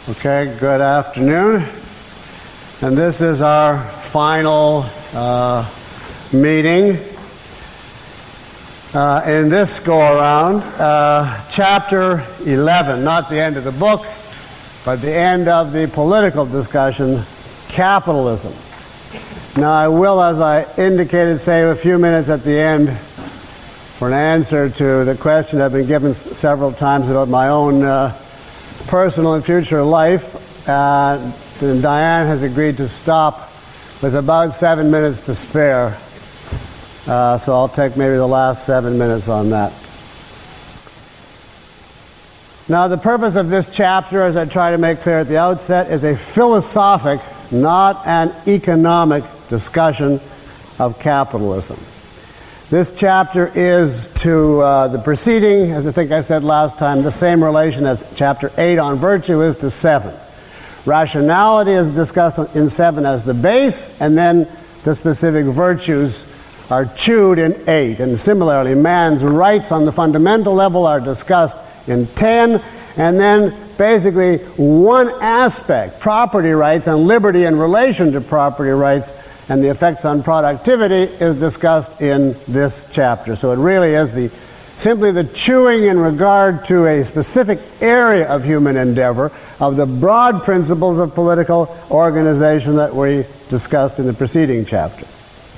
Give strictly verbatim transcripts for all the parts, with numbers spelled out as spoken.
Okay, good afternoon. And this is our final uh, meeting uh, in this go-around. Uh, chapter eleven, not the end of the book, but the end of the political discussion, capitalism. Now I will, as I indicated, save a few minutes at the end for an answer to the question I've been given s- several times about my own uh, personal and future life. Uh, and Diane has agreed to stop with about seven minutes to spare. Uh, so I'll take maybe the last seven minutes on that. Now the purpose of this chapter, as I try to make clear at the outset, is a philosophic, not an economic discussion of capitalism. This chapter is to uh, the preceding, as I think I said last time, the same relation as chapter eight on virtue is to seven. Rationality is discussed in seven as the base, and then the specific virtues are chewed in eight. And similarly, man's rights on the fundamental level are discussed in ten, and then basically one aspect, property rights and liberty in relation to property rights, and the effects on productivity is discussed in this chapter. So it really is the simply the chewing in regard to a specific area of human endeavor of the broad principles of political organization that we discussed in the preceding chapter.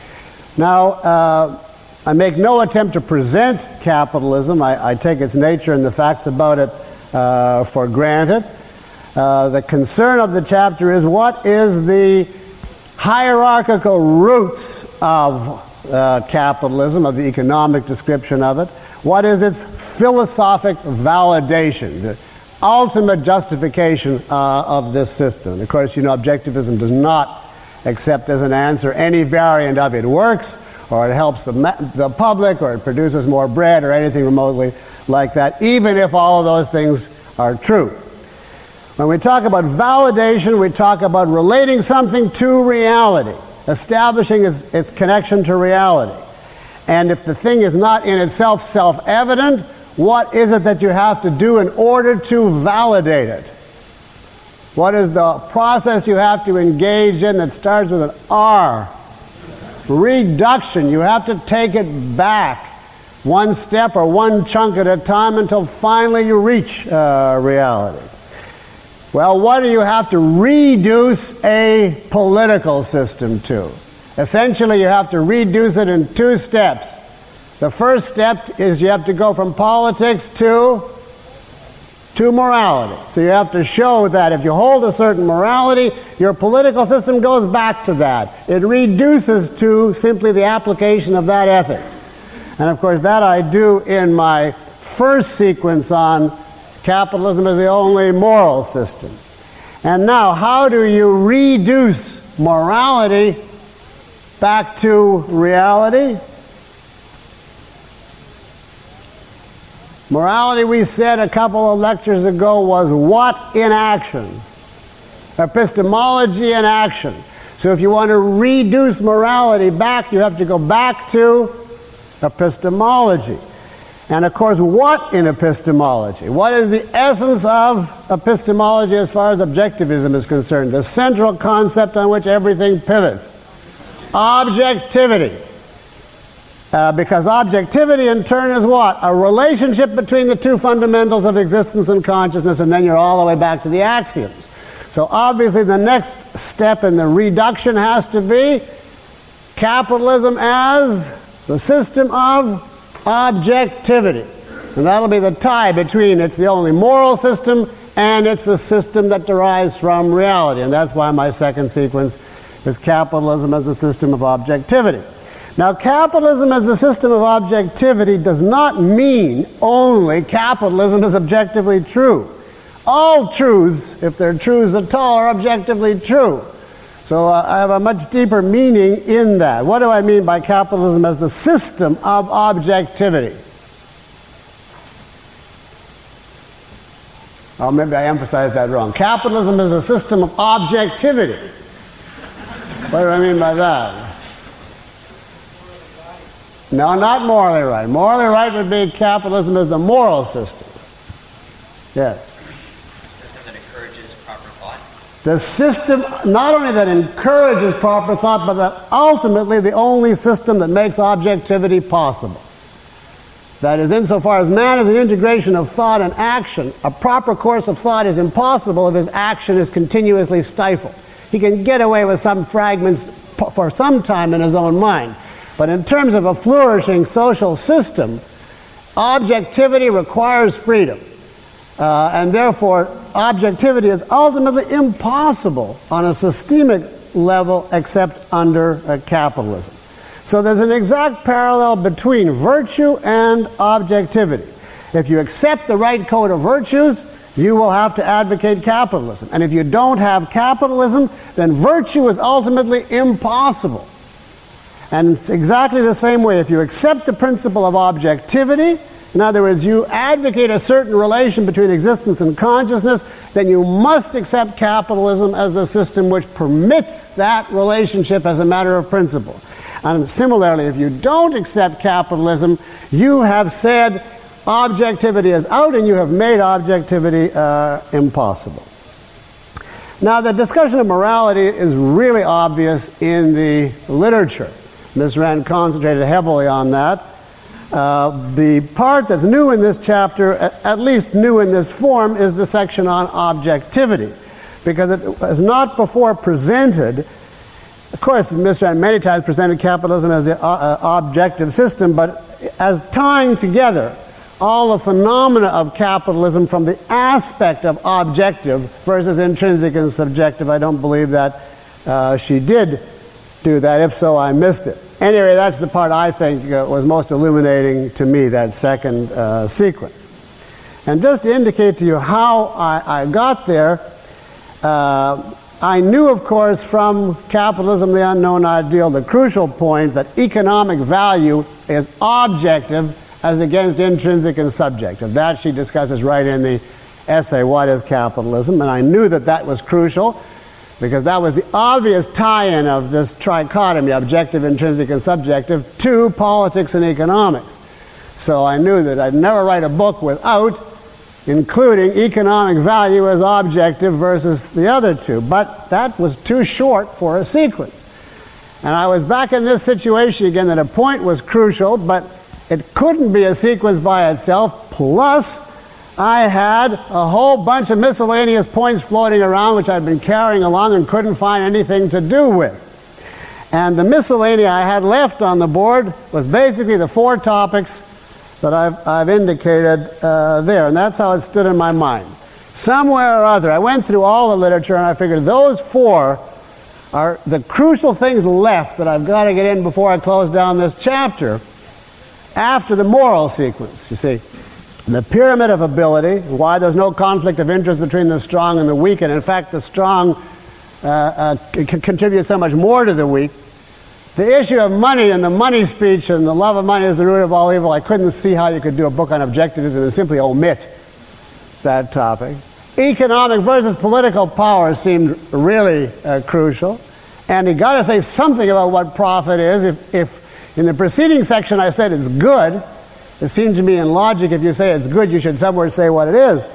Now, uh, I make no attempt to present capitalism. I, I take its nature and the facts about it uh, for granted. Uh, the concern of the chapter is what is the hierarchical roots of uh, capitalism, of the economic description of it. What is its philosophic validation, the ultimate justification uh, of this system? And of course, you know, objectivism does not accept as an answer any variant of it works, or it helps the, ma- the public, or it produces more bread, or anything remotely like that, even if all of those things are true. When we talk about validation, we talk about relating something to reality, establishing its, its connection to reality. And if the thing is not in itself self-evident, what is it that you have to do in order to validate it? What is the process you have to engage in that starts with an R? Reduction. You have to take it back one step or one chunk at a time until finally you reach uh, reality. Well, what do you have to reduce a political system to? Essentially, you have to reduce it in two steps. The first step is you have to go from politics to, to morality. So you have to show that if you hold a certain morality, your political system goes back to that. It reduces to simply the application of that ethics. And of course, that I do in my first sequence on capitalism as the only moral system. And now, how do you reduce morality back to reality? Morality, we said a couple of lectures ago, was what in action? Epistemology in action. So if you want to reduce morality back, you have to go back to epistemology. And of course, what in epistemology? What is the essence of epistemology as far as objectivism is concerned? The central concept on which everything pivots. Objectivity. Uh, because objectivity in turn is what? A relationship between the two fundamentals of existence and consciousness, and then you're all the way back to the axioms. So obviously the next step in the reduction has to be capitalism as the system of objectivity. And that'll be the tie between it's the only moral system and it's the system that derives from reality. And that's why my second sequence is capitalism as a system of objectivity. Now, capitalism as a system of objectivity does not mean only capitalism is objectively true. All truths, if they're truths at all, are objectively true. So uh, I have a much deeper meaning in that. What do I mean by capitalism as the system of objectivity? Oh, maybe I emphasized that wrong. Capitalism is a system of objectivity. What do I mean by that? No, not morally right. Morally right would be capitalism as the moral system. Yes. System that encourages proper thought? The system, not only that encourages proper thought, but that ultimately the only system that makes objectivity possible. That is, insofar as man is an integration of thought and action, a proper course of thought is impossible if his action is continuously stifled. He can get away with some fragments for some time in his own mind. But in terms of a flourishing social system, objectivity requires freedom. Uh, and therefore, objectivity is ultimately impossible on a systemic level except under uh, capitalism. So there's an exact parallel between virtue and objectivity. If you accept the right code of virtues, you will have to advocate capitalism. And if you don't have capitalism, then virtue is ultimately impossible. And it's exactly the same way. If you accept the principle of objectivity, in other words, you advocate a certain relation between existence and consciousness, then you must accept capitalism as the system which permits that relationship as a matter of principle. And similarly, if you don't accept capitalism, you have said objectivity is out and you have made objectivity uh, impossible. Now, the discussion of morality is really obvious in the literature. Miz Rand concentrated heavily on that. Uh, the part that's new in this chapter, at least new in this form, is the section on objectivity, because it was not before presented. Of course, Miz Rand many times presented capitalism as the uh, objective system, but as tying together all the phenomena of capitalism from the aspect of objective versus intrinsic and subjective. I don't believe that uh, she did do that. If so, I missed it. Anyway, that's the part I think uh, was most illuminating to me, that second uh, sequence. And just to indicate to you how I, I got there, uh, I knew, of course, from Capitalism, the Unknown Ideal, the crucial point that economic value is objective as against intrinsic and subjective. That she discusses right in the essay, What is Capitalism? And I knew that that was crucial because that was the obvious tie-in of this trichotomy, objective, intrinsic, and subjective, to politics and economics. So I knew that I'd never write a book without including economic value as objective versus the other two. But that was too short for a sequence. And I was back in this situation again, that a point was crucial, but it couldn't be a sequence by itself. Plus, I had a whole bunch of miscellaneous points floating around which I'd been carrying along and couldn't find anything to do with. And the miscellany I had left on the board was basically the four topics that I've, I've indicated uh, there, and that's how it stood in my mind. Somewhere or other, I went through all the literature and I figured those four are the crucial things left that I've got to get in before I close down this chapter after the moral sequence, you see. The pyramid of ability, why there's no conflict of interest between the strong and the weak, and in fact the strong uh, uh, c- contribute so much more to the weak. The issue of money and the money speech and the love of money is the root of all evil. I couldn't see how you could do a book on objectivism and simply omit that topic. Economic versus political power seemed really uh, crucial. And you got to say something about what profit is. If, if in the preceding section I said it's good, it seemed to me in logic, if you say it's good, you should somewhere say what it is.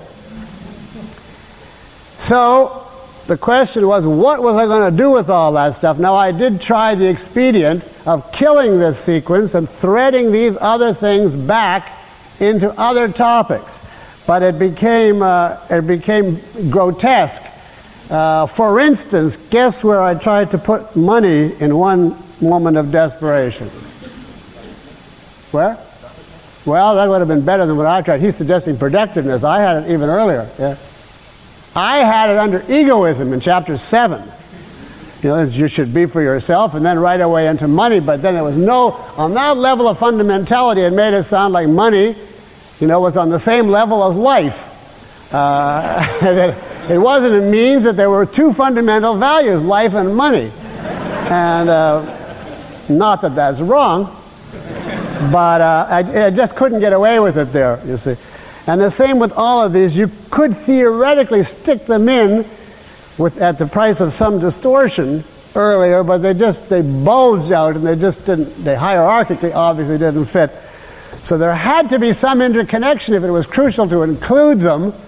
So the question was, what was I going to do with all that stuff? Now, I did try the expedient of killing this sequence and threading these other things back into other topics. But it became, uh, it became grotesque. Uh, for instance, guess where I tried to put money in one moment of desperation? Where? Well, that would have been better than what I tried. He's suggesting productiveness. I had it even earlier. Yeah. I had it under egoism in chapter seven. You know, you should be for yourself, and then right away into money. But then there was no, on that level of fundamentality, it made it sound like money, you know, was on the same level as life. Uh, it wasn't a means, that there were two fundamental values, life and money. And uh, not that that's wrong, but uh, I, I just couldn't get away with it there, you see. And the same with all of these. You could theoretically stick them in with, at the price of some distortion earlier, but they just, they bulge out and they just didn't, they hierarchically obviously didn't fit. So there had to be some interconnection if it was crucial to include them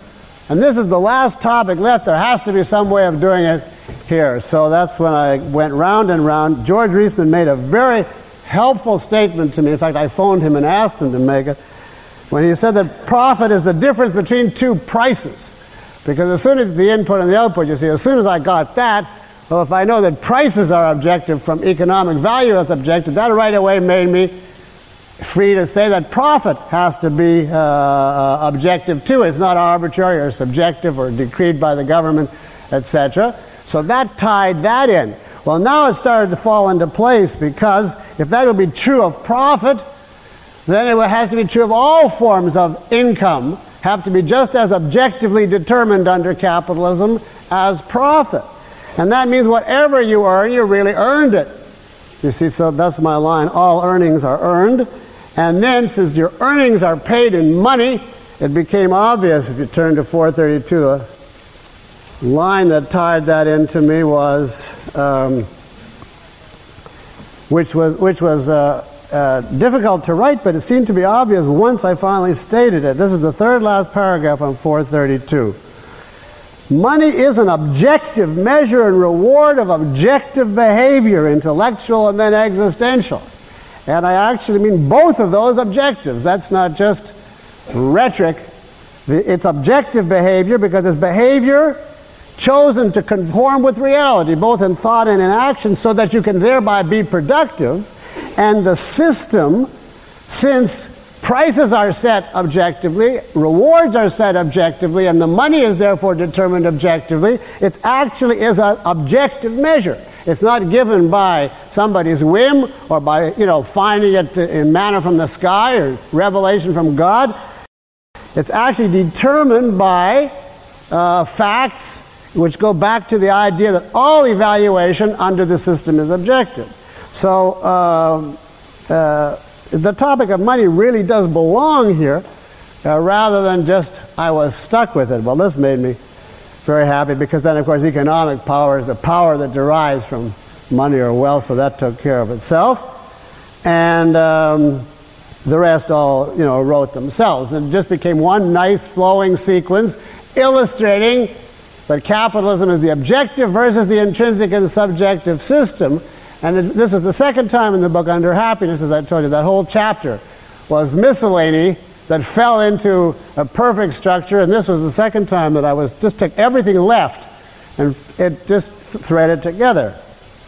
And this is the last topic left. There has to be some way of doing it here. So that's when I went round and round. George Reisman made a very helpful statement to me. In fact, I phoned him and asked him to make it, when he said that profit is the difference between two prices. Because as soon as the input and the output, you see, as soon as I got that, well, if I know that prices are objective from economic value as objective, that right away made me free to say that profit has to be uh, uh, objective too. It's not arbitrary or subjective or decreed by the government, et cetera. So that tied that in. Well, now it started to fall into place, because if that would be true of profit, then it has to be true of all forms of income, have to be just as objectively determined under capitalism as profit. And that means whatever you earn, you really earned it. You see, so that's my line. All earnings are earned. And then, since your earnings are paid in money, it became obvious, if you turn to four thirty-two, the line that tied that into me was, um, which was, which was uh, uh, difficult to write, but it seemed to be obvious once I finally stated it. This is the third last paragraph on four thirty-two. Money is an objective measure and reward of objective behavior, intellectual and then existential. And I actually mean both of those objectives. That's not just rhetoric. It's objective behavior because it's behavior chosen to conform with reality, both in thought and in action, so that you can thereby be productive. And the system, since prices are set objectively, rewards are set objectively, and the money is therefore determined objectively, it actually is an objective measure. It's not given by somebody's whim or by, you know, finding it in manna from the sky or revelation from God. It's actually determined by uh, facts which go back to the idea that all evaluation under the system is objective. So uh, uh, the topic of money really does belong here, uh, rather than just I was stuck with it. Well, this made me very happy, because then, of course, economic power is the power that derives from money or wealth, so that took care of itself. And um, the rest all, you know, wrote themselves. And it just became one nice flowing sequence illustrating that capitalism is the objective versus the intrinsic and subjective system. And it, this is the second time in the book under happiness, as I told you. That whole chapter was miscellany that fell into a perfect structure, and this was the second time that I was just took everything left and it just threaded together.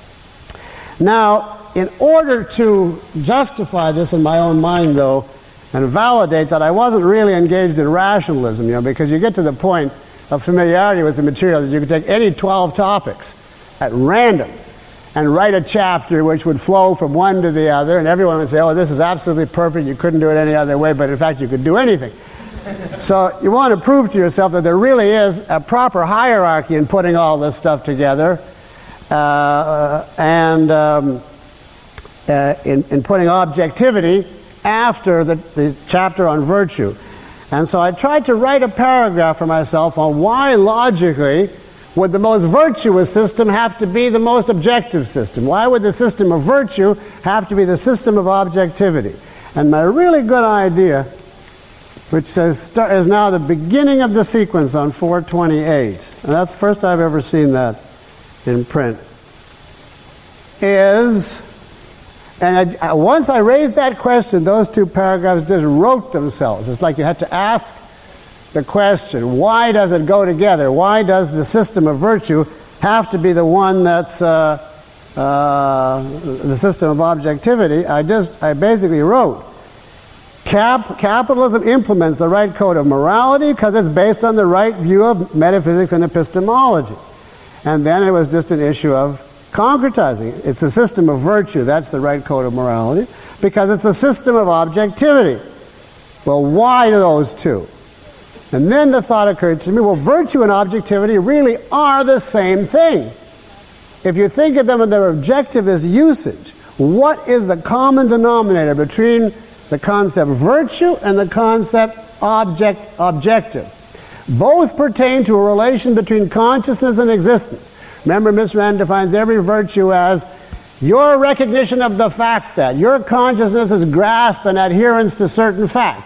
Now, in order to justify this in my own mind, though, and validate that I wasn't really engaged in rationalism, you know, because you get to the point of familiarity with the material that you could take any twelve topics at random and write a chapter which would flow from one to the other, and everyone would say, oh, this is absolutely perfect, you couldn't do it any other way, but in fact you could do anything. So you want to prove to yourself that there really is a proper hierarchy in putting all this stuff together, uh, and um, uh, in, in putting objectivity after the, the chapter on virtue. And so I tried to write a paragraph for myself on why logically would the most virtuous system have to be the most objective system? Why would the system of virtue have to be the system of objectivity? And my really good idea, which says, is now the beginning of the sequence on four twenty-eight, and that's the first I've ever seen that in print, is, and I, once I raised that question, those two paragraphs just wrote themselves. It's like you had to ask the question, why does it go together? Why does the system of virtue have to be the one that's uh, uh, the system of objectivity? I just, I basically wrote, Cap, capitalism implements the right code of morality because it's based on the right view of metaphysics and epistemology. And then it was just an issue of concretizing. It's a system of virtue, that's the right code of morality, because it's a system of objectivity. Well, why those two? And then the thought occurred to me, well, virtue and objectivity really are the same thing. If you think of them in their objectivist usage, what is the common denominator between the concept virtue and the concept object objective? Both pertain to a relation between consciousness and existence. Remember, Miss Rand defines every virtue as your recognition of the fact that, your consciousness is grasp and adherence to certain facts.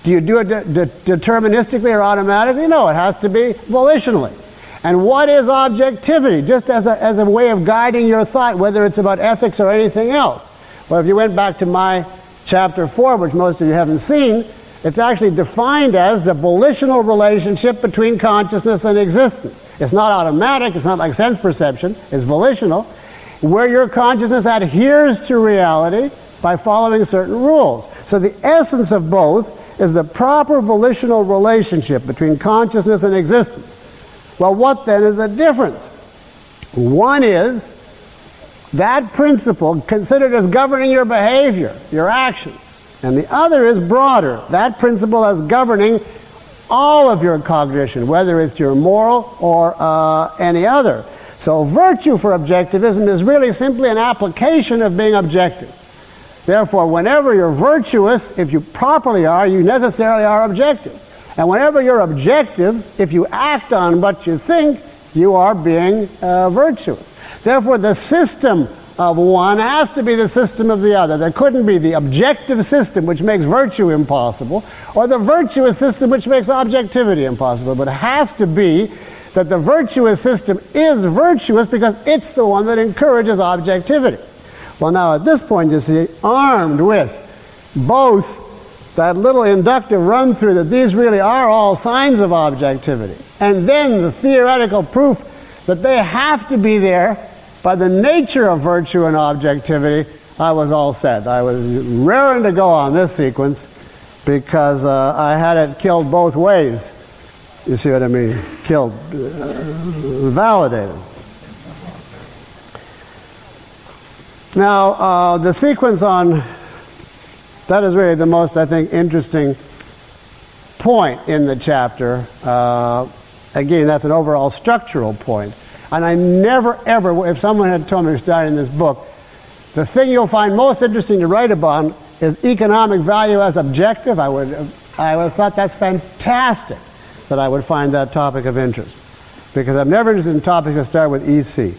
Do you do it de de deterministically or automatically? No, it has to be volitionally. And what is objectivity? Just as a, as a way of guiding your thought, whether it's about ethics or anything else. Well, if you went back to my chapter four, which most of you haven't seen, it's actually defined as the volitional relationship between consciousness and existence. It's not automatic, it's not like sense perception, it's volitional, where your consciousness adheres to reality by following certain rules. So the essence of both is the proper volitional relationship between consciousness and existence. Well, what then is the difference? One is that principle considered as governing your behavior, your actions. And the other is broader. That principle as governing all of your cognition, whether it's your moral or uh, any other. So virtue for objectivism is really simply an application of being objective. Therefore, whenever you're virtuous, if you properly are, you necessarily are objective. And whenever you're objective, if you act on what you think, you are being uh, virtuous. Therefore, the system of one has to be the system of the other. There couldn't be the objective system which makes virtue impossible, or the virtuous system which makes objectivity impossible. But it has to be that the virtuous system is virtuous because it's the one that encourages objectivity. Well, now at this point, you see, armed with both that little inductive run-through that these really are all signs of objectivity, and then the theoretical proof that they have to be there by the nature of virtue and objectivity, I was all set. I was raring to go on this sequence because uh, I had it killed both ways. You see what I mean? Killed, uh, validated. Now, uh, the sequence on, that is really the most, I think, interesting point in the chapter. Uh, again, that's an overall structural point. And I never, ever, if someone had told me starting this book, the thing you'll find most interesting to write about is economic value as objective, I would, I would have thought that's fantastic that I would find that topic of interest. Because I'm never interested in topics that start with E C.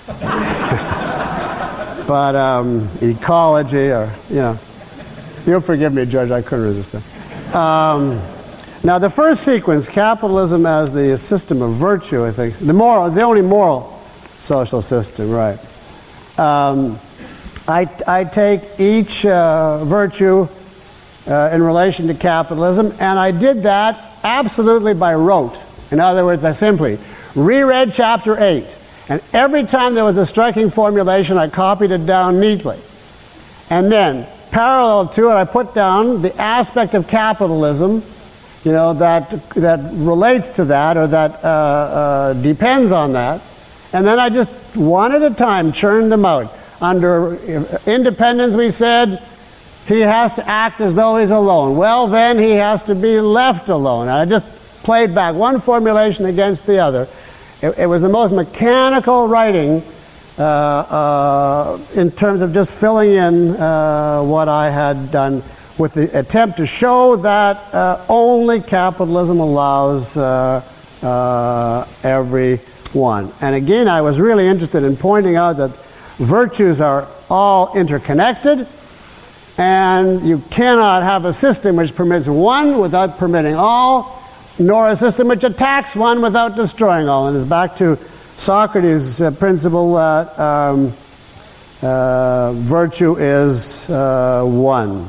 But um, ecology, or, you know, you'll forgive me, George, I couldn't resist that. Um, Now, the first sequence, capitalism as the system of virtue, I think, the moral, it's the only moral social system, right? Um, I, I take each uh, virtue uh, in relation to capitalism, and I did that absolutely by rote. In other words, I simply reread chapter eight, and every time there was a striking formulation, I copied it down neatly. And then, parallel to it, I put down the aspect of capitalism, you know, that, that relates to that, or that uh, uh, depends on that. And then I just, one at a time, churned them out. Under independence, we said, he has to act as though he's alone. Well, then he has to be left alone. And I just played back one formulation against the other. It, it was the most mechanical writing uh, uh, in terms of just filling in uh, what I had done, with the attempt to show that uh, only capitalism allows uh, uh, everyone. And again, I was really interested in pointing out that virtues are all interconnected, and you cannot have a system which permits one without permitting all, nor a system which attacks one without destroying all. And it's back to Socrates' uh, principle that um, uh, virtue is uh, one.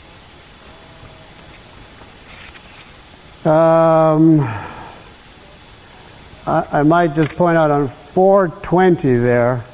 Um, I, I might just point out on four twenty there,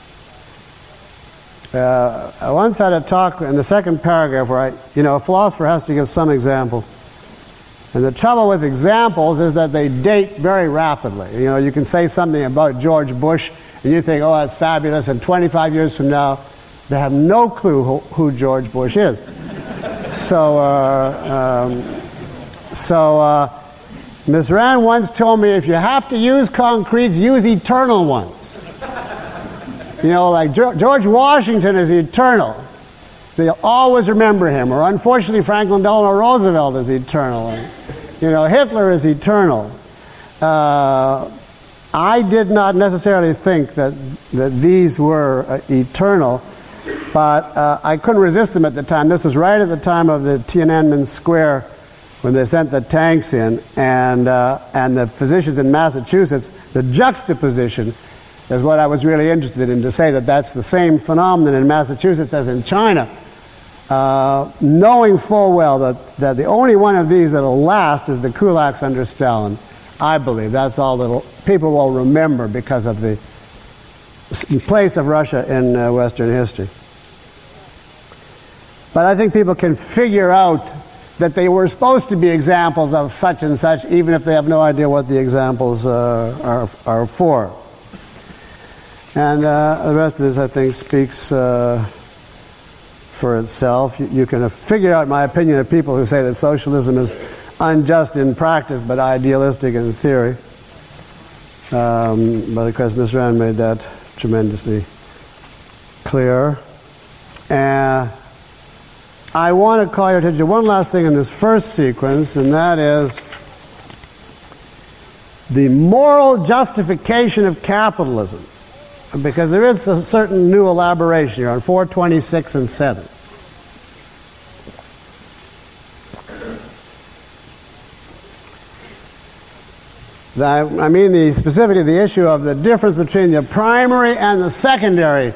uh, I once had a talk in the second paragraph where I, you know, a philosopher has to give some examples. And the trouble with examples is that they date very rapidly. You know, you can say something about George Bush and you think, oh, that's fabulous, and twenty-five years from now, they have no clue who, who George Bush is. So, uh, um, So, uh, Miz Rand once told me, if you have to use concretes, use eternal ones. You know, like George Washington is eternal. They'll always remember him. Or unfortunately, Franklin Delano Roosevelt is eternal. And, you know, Hitler is eternal. Uh, I did not necessarily think that, that these were uh, eternal, but uh, I couldn't resist them at the time. This was right at the time of the Tiananmen Square when they sent the tanks in, and, uh, and the physicians in Massachusetts, the juxtaposition is what I was really interested in, to say that that's the same phenomenon in Massachusetts as in China. Uh, knowing full well that, that the only one of these that will last is the kulaks under Stalin. I believe that's all that people will remember because of the place of Russia in uh, Western history. But I think people can figure out that they were supposed to be examples of such and such, even if they have no idea what the examples uh, are, are for. And uh, the rest of this, I think, speaks uh, for itself. You, you can figure out my opinion of people who say that socialism is unjust in practice but idealistic in theory. Um, but of course, Miz Rand made that tremendously clear. And I want to call your attention to one last thing in this first sequence, and that is the moral justification of capitalism. Because there is a certain new elaboration here on four twenty-six and seven. I mean the specifically the issue of the difference between the primary and the secondary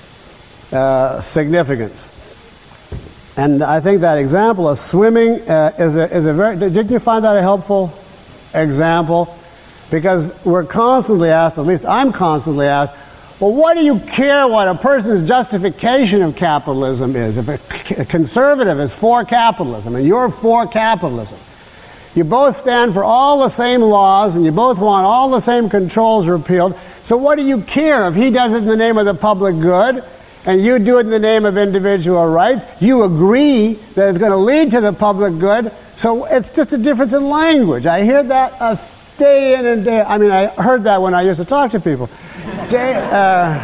uh, significance. And I think that example of swimming uh, is, a, is a very... Did you find that a helpful example? Because we're constantly asked, at least I'm constantly asked, well, what do you care what a person's justification of capitalism is? If a conservative is for capitalism and you're for capitalism, you both stand for all the same laws and you both want all the same controls repealed, so what do you care if he does it in the name of the public good and you do it in the name of individual rights? You agree that it's going to lead to the public good, so it's just a difference in language. I hear that a day in and day out. I mean, I heard that when I used to talk to people. Day, uh,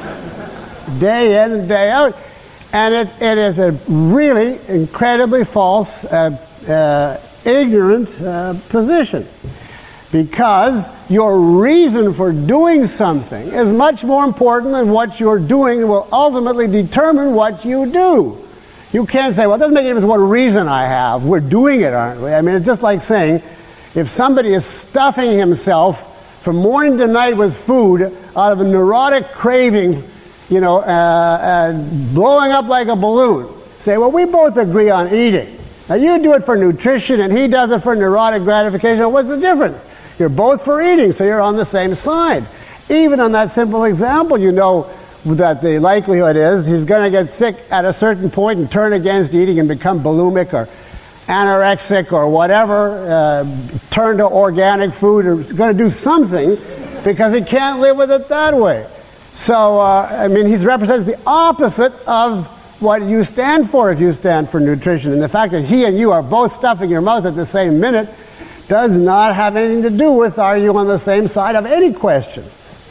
day in and day out. And it, it is a really incredibly false, uh, uh, ignorant uh, position. Because your reason for doing something is much more important than what you're doing will ultimately determine what you do. You can't say, well, it doesn't make any difference what reason I have. We're doing it, aren't we? I mean, it's just like saying, if somebody is stuffing himself from morning to night with food out of a neurotic craving, you know, uh, uh, blowing up like a balloon, say, well, we both agree on eating. Now, you do it for nutrition and he does it for neurotic gratification. What's the difference? You're both for eating, so you're on the same side. Even on that simple example, you know that the likelihood is he's going to get sick at a certain point and turn against eating and become bulimic or anorexic or whatever, uh, turn to organic food, or is going to do something because he can't live with it that way. So, uh, I mean, he represents the opposite of what you stand for if you stand for nutrition. And the fact that he and you are both stuffing your mouth at the same minute does not have anything to do with are you on the same side of any question.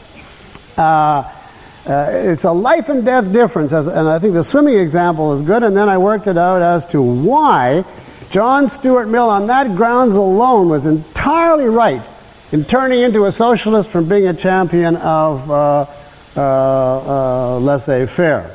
Uh, uh, it's a life and death difference, as, and I think the swimming example is good, and then I worked it out as to why John Stuart Mill on that grounds alone was entirely right in turning into a socialist from being a champion of uh, uh, uh, laissez-faire.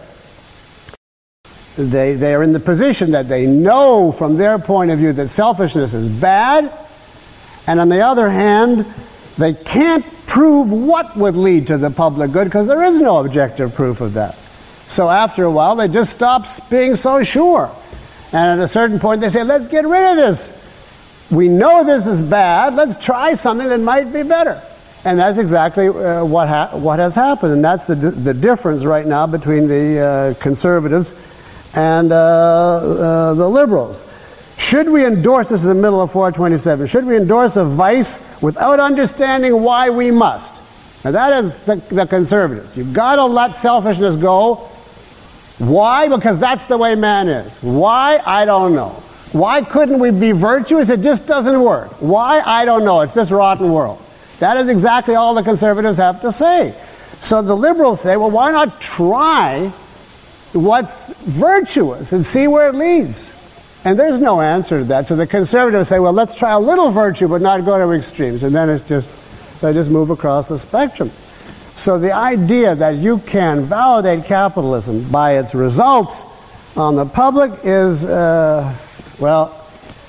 They, they are in the position that they know from their point of view that selfishness is bad, and on the other hand, they can't prove what would lead to the public good because there is no objective proof of that. So after a while, they just stop being so sure. And at a certain point, they say, let's get rid of this. We know this is bad. Let's try something that might be better. And that's exactly uh, what, ha- what has happened. And that's the, d- the difference right now between the uh, conservatives and uh, uh, the liberals. Should we endorse, this is the middle of four twenty-seven, should we endorse a vice without understanding why we must? Now that is the, the conservatives. You've got to let selfishness go. Why? Because that's the way man is. Why? I don't know. Why couldn't we be virtuous? It just doesn't work. Why? I don't know. It's this rotten world. That is exactly all the conservatives have to say. So the liberals say, well, why not try what's virtuous and see where it leads? And there's no answer to that. So the conservatives say, well, let's try a little virtue but not go to extremes. And then it's just, they just move across the spectrum. So the idea that you can validate capitalism by its results on the public is, uh, well,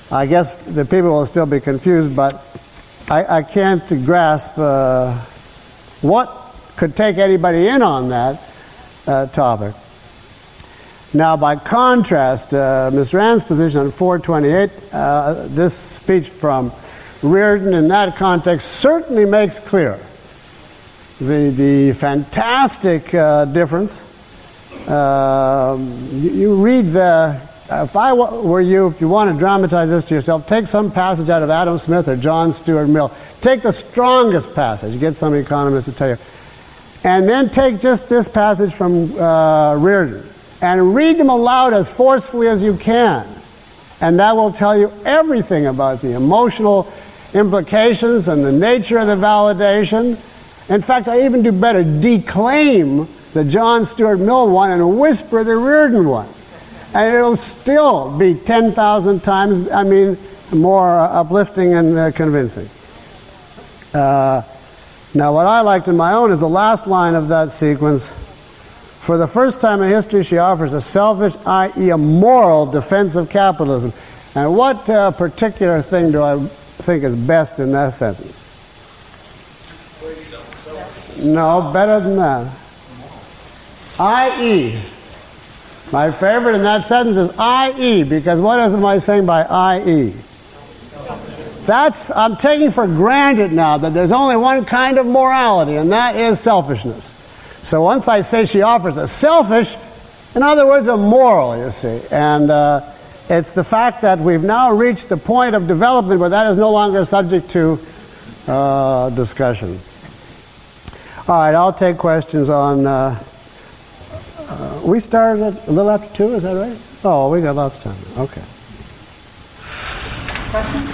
I guess the people will still be confused, but I, I can't grasp uh, what could take anybody in on that uh, topic. Now, by contrast, uh, Miz Rand's position on four twenty-eight, uh, this speech from Reardon in that context certainly makes clear the, the fantastic uh, difference. Uh, you, you read the, if I were you, if you want to dramatize this to yourself, take some passage out of Adam Smith or John Stuart Mill. Take the strongest passage, get some economists to tell you, and then take just this passage from uh, Reardon and read them aloud as forcefully as you can. And that will tell you everything about the emotional implications and the nature of the validation. In fact, I even do better, declaim the John Stuart Mill one and whisper the Reardon one. And it'll still be ten thousand times, I mean, more uplifting and uh, convincing. Uh, now, what I liked in my own is the last line of that sequence. For the first time in history, she offers a selfish, that is a moral defense of capitalism. And what uh, particular thing do I think is best in that sentence? No, better than that. that is. My favorite in that sentence is that is, because what am I saying by that is? That's, I'm taking for granted now that there's only one kind of morality, and that is selfishness. So once I say she offers a selfish, in other words, a moral, you see. And uh, it's the fact that we've now reached the point of development where that is no longer subject to uh, discussion. All right, I'll take questions on... Uh, uh, we started at a little after two, is that right? Oh, we got lots of time. Okay. Question?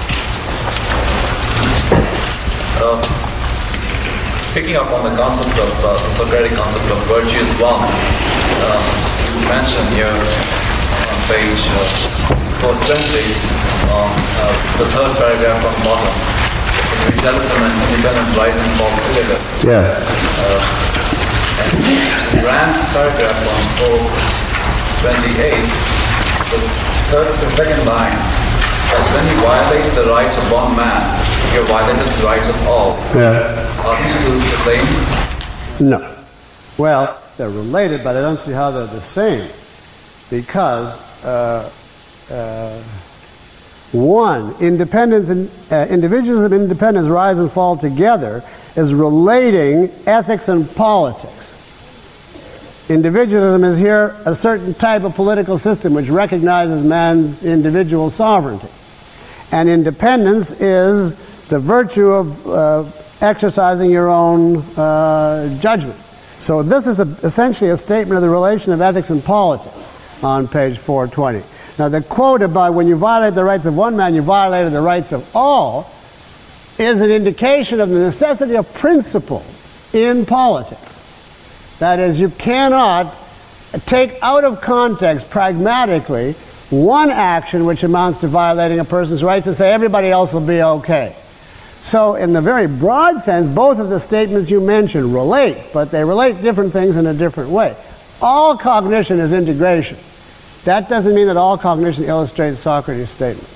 Uh, picking up on the concept of, uh, the Socratic concept of virtue is one, uh, you mentioned here on page uh, four twenty, on uh, the third paragraph from the bottom, individualism and independence rise and fall together. Yeah. Uh, and Rand's paragraph on four twenty-eight, the, third, the second line, that when you violate the rights of one man, you have violated the rights of all. Yeah. Are these two the same? No. Well, they're related, but I don't see how they're the same. Because, uh, uh, one, independence and uh, individualism and independence rise and fall together is relating ethics and politics. Individualism is here a certain type of political system which recognizes man's individual sovereignty. And independence is the virtue of uh, exercising your own uh, judgment. So this is a, essentially a statement of the relation of ethics and politics on page four twenty. Now the quote about when you violate the rights of one man, you violated the rights of all, is an indication of the necessity of principle in politics. That is, you cannot take out of context pragmatically one action which amounts to violating a person's rights and say everybody else will be okay. So in the very broad sense, both of the statements you mentioned relate, but they relate different things in a different way. All cognition is integration. That doesn't mean that all cognition illustrates Socrates' statement.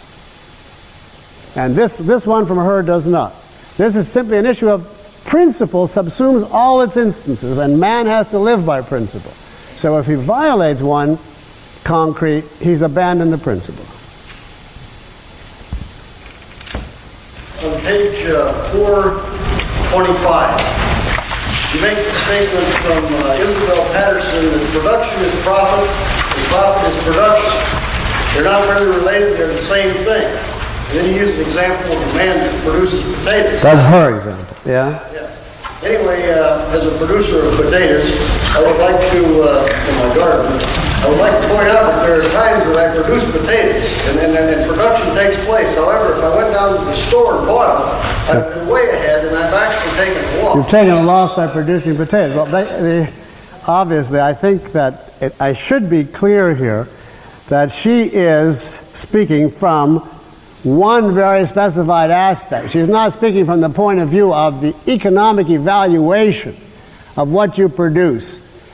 And this, this one from her does not. This is simply an issue of principle subsumes all its instances, and man has to live by principle. So if he violates one concrete, he's abandoned the principle. On page uh, four twenty-five, you make the statement from uh, Isabel Patterson that production is profit and profit is production. They're not really related, they're the same thing. And then you use an example of a man that produces potatoes. That's her example, yeah? Yeah. Anyway, uh, as a producer of potatoes, I would like to, uh, in my garden, I would like to point out that there are times that I produce potatoes, and, and, and production takes place. However, if I went down to the store and bought them, I've been way ahead, and I've actually taken a loss. You've taken a loss by producing potatoes. Well, they, they, obviously, I think that it, I should be clear here that she is speaking from one very specified aspect. She's not speaking from the point of view of the economic evaluation of what you produce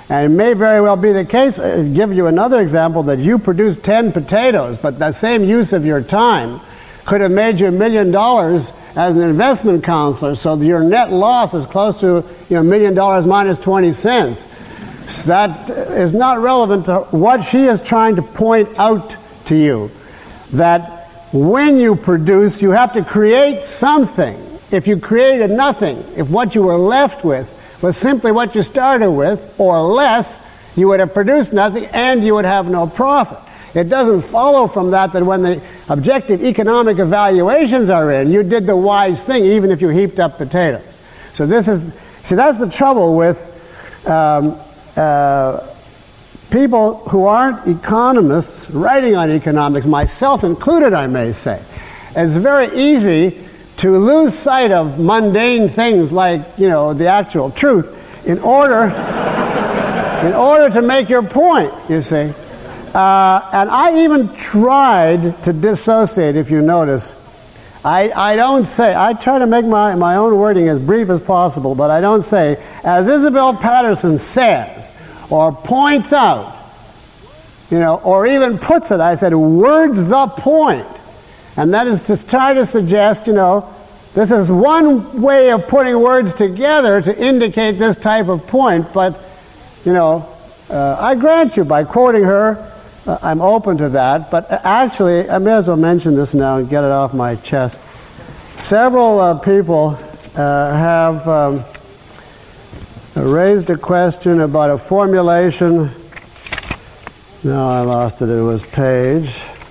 And it may very well be the case, I'll give you another example, that you produce ten potatoes, but that same use of your time could have made you a million dollars as an investment counselor, so your net loss is close to you know, a million dollars minus twenty cents. So that is not relevant to what she is trying to point out to you, that when you produce, you have to create something. If you created nothing, if what you were left with was simply what you started with, or less, you would have produced nothing and you would have no profit. It doesn't follow from that that when the objective economic evaluations are in, you did the wise thing even if you heaped up potatoes. So this is, see, that's the trouble with um, uh, people who aren't economists writing on economics, myself included, I may say. It's very easy to lose sight of mundane things like, you know, the actual truth in order, in order to make your point, you see. Uh, and I even tried to dissociate, if you notice. I, I don't say, I try to make my, my own wording as brief as possible, but I don't say, as Isabel Patterson says, or points out, you know, or even puts it, I said, words the point. And that is to try to suggest, you know, this is one way of putting words together to indicate this type of point, but, you know, uh, I grant you, by quoting her, uh, I'm open to that, but actually, I may as well mention this now and get it off my chest. Several uh, people uh, have um, raised a question about a formulation. No, I lost it. It was page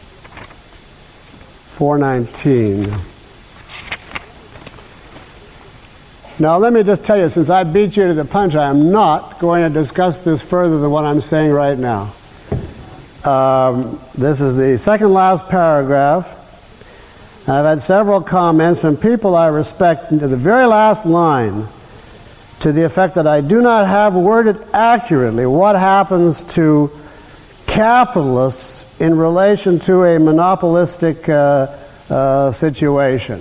four nineteen. Now, let me just tell you, since I beat you to the punch, I am not going to discuss this further than what I'm saying right now. Um, this is the second last paragraph. I've had several comments from people I respect into the very last line to the effect that I do not have worded accurately what happens to capitalists in relation to a monopolistic uh, uh, situation.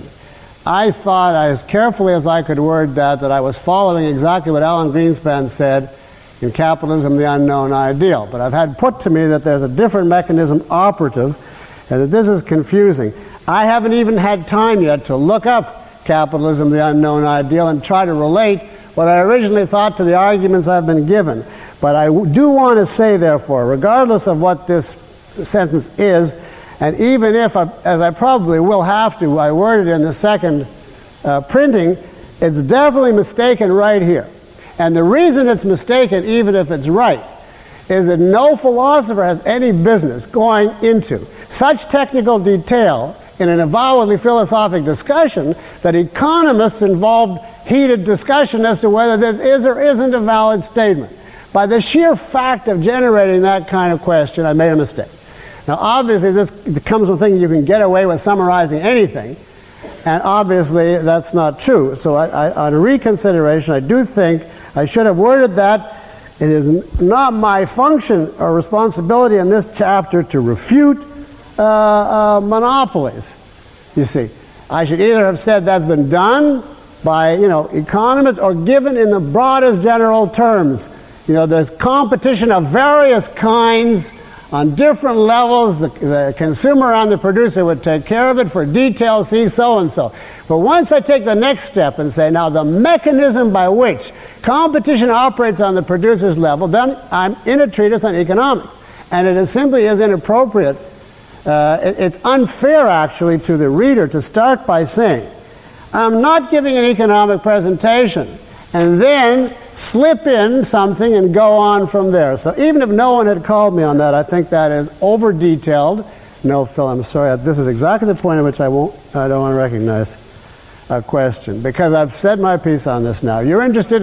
I thought, as carefully as I could word that, that I was following exactly what Alan Greenspan said in Capitalism, the Unknown Ideal. But I've had put to me that there's a different mechanism operative and that this is confusing. I haven't even had time yet to look up Capitalism, the Unknown Ideal and try to relate what I originally thought to the arguments I've been given. But I do want to say, therefore, regardless of what this sentence is, and even if, I, as I probably will have to, I word it in the second uh, printing, it's definitely mistaken right here. And the reason it's mistaken, even if it's right, is that no philosopher has any business going into such technical detail in an avowedly philosophic discussion that economists involved heated discussion as to whether this is or isn't a valid statement. By the sheer fact of generating that kind of question, I made a mistake. Now, obviously, this comes from thinking you can get away with summarizing anything, and obviously that's not true. So I, I, on reconsideration, I do think I should have worded that. It is not my function or responsibility in this chapter to refute uh, uh, monopolies, you see. I should either have said that's been done by, you know, economists or given in the broadest general terms. You know, there's competition of various kinds on different levels. The, the consumer and the producer would take care of it. For details, see so-and-so. But once I take the next step and say, now the mechanism by which competition operates on the producer's level, then I'm in a treatise on economics. And it is simply is inappropriate. Uh, it, it's unfair, actually, to the reader to start by saying, I'm not giving an economic presentation, and then slip in something and go on from there. So even if no one had called me on that, I think that is over-detailed. No, Phil, I'm sorry. This is exactly the point at which I won't, I don't want to recognize a question, because I've said my piece on this now. You're interested,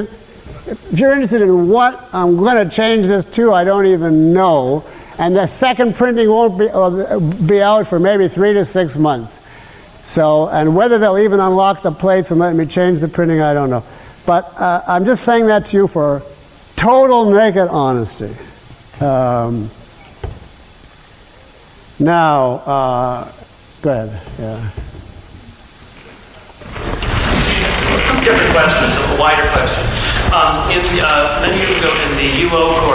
if you're interested in what I'm going to change this to, I don't even know. And the second printing won't be, uh, be out for maybe three to six months. So, and whether they'll even unlock the plates and let me change the printing, I don't know. But uh, I'm just saying that to you for total naked honesty. Um, now, uh, go ahead. Yeah. Different question, so a wider question. Um, in, uh, many years ago in the U O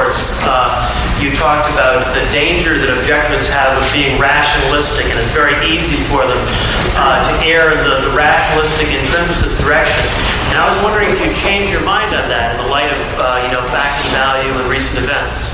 talked about the danger that objectivists have of being rationalistic, and it's very easy for them uh, to err in the, the rationalistic intrinsicist direction. And I was wondering if you changed your mind on that in the light of uh, you know, fact and value and recent events.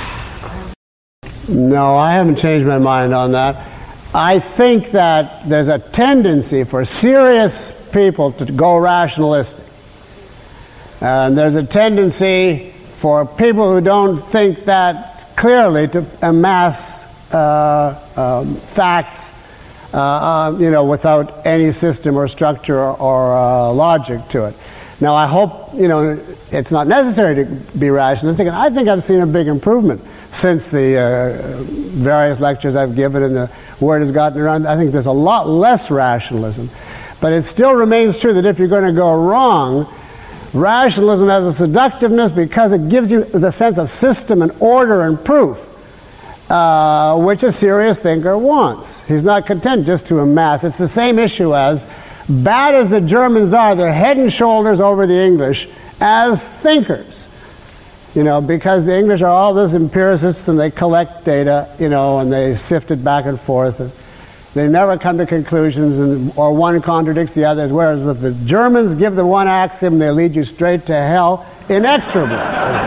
No, I haven't changed my mind on that. I think that there's a tendency for serious people to go rationalistic. And there's a tendency for people who don't think that clearly to amass uh, um, facts uh, uh, you know, without any system or structure or, or uh, logic to it. Now, I hope, you know, it's not necessary to be rationalistic, and I think I've seen a big improvement since the uh, various lectures I've given and the word has gotten around. I think there's a lot less rationalism. But it still remains true that if you're going to go wrong, rationalism has a seductiveness because it gives you the sense of system and order and proof, uh, which a serious thinker wants. He's not content just to amass. It's the same issue as, bad as the Germans are, they're head and shoulders over the English as thinkers. You know, because the English are all those empiricists and they collect data, you know, and they sift it back and forth. And they never come to conclusions, and, or one contradicts the others, whereas with the Germans, give them one axiom, they lead you straight to hell inexorably.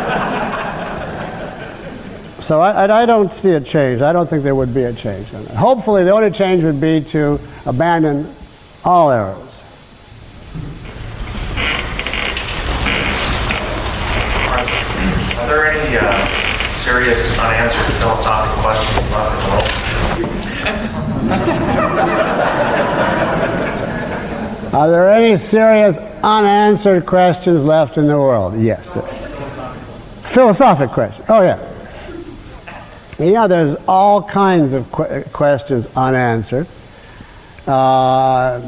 So I, I don't see a change. I don't think there would be a change on that. Hopefully the only change would be to abandon all errors. Are there any uh, serious unanswered philosophical questions left in the world? Are there any serious unanswered questions left in the world? Yes. Philosophic questions. Oh, yeah. Yeah, there's all kinds of qu- questions unanswered. Uh,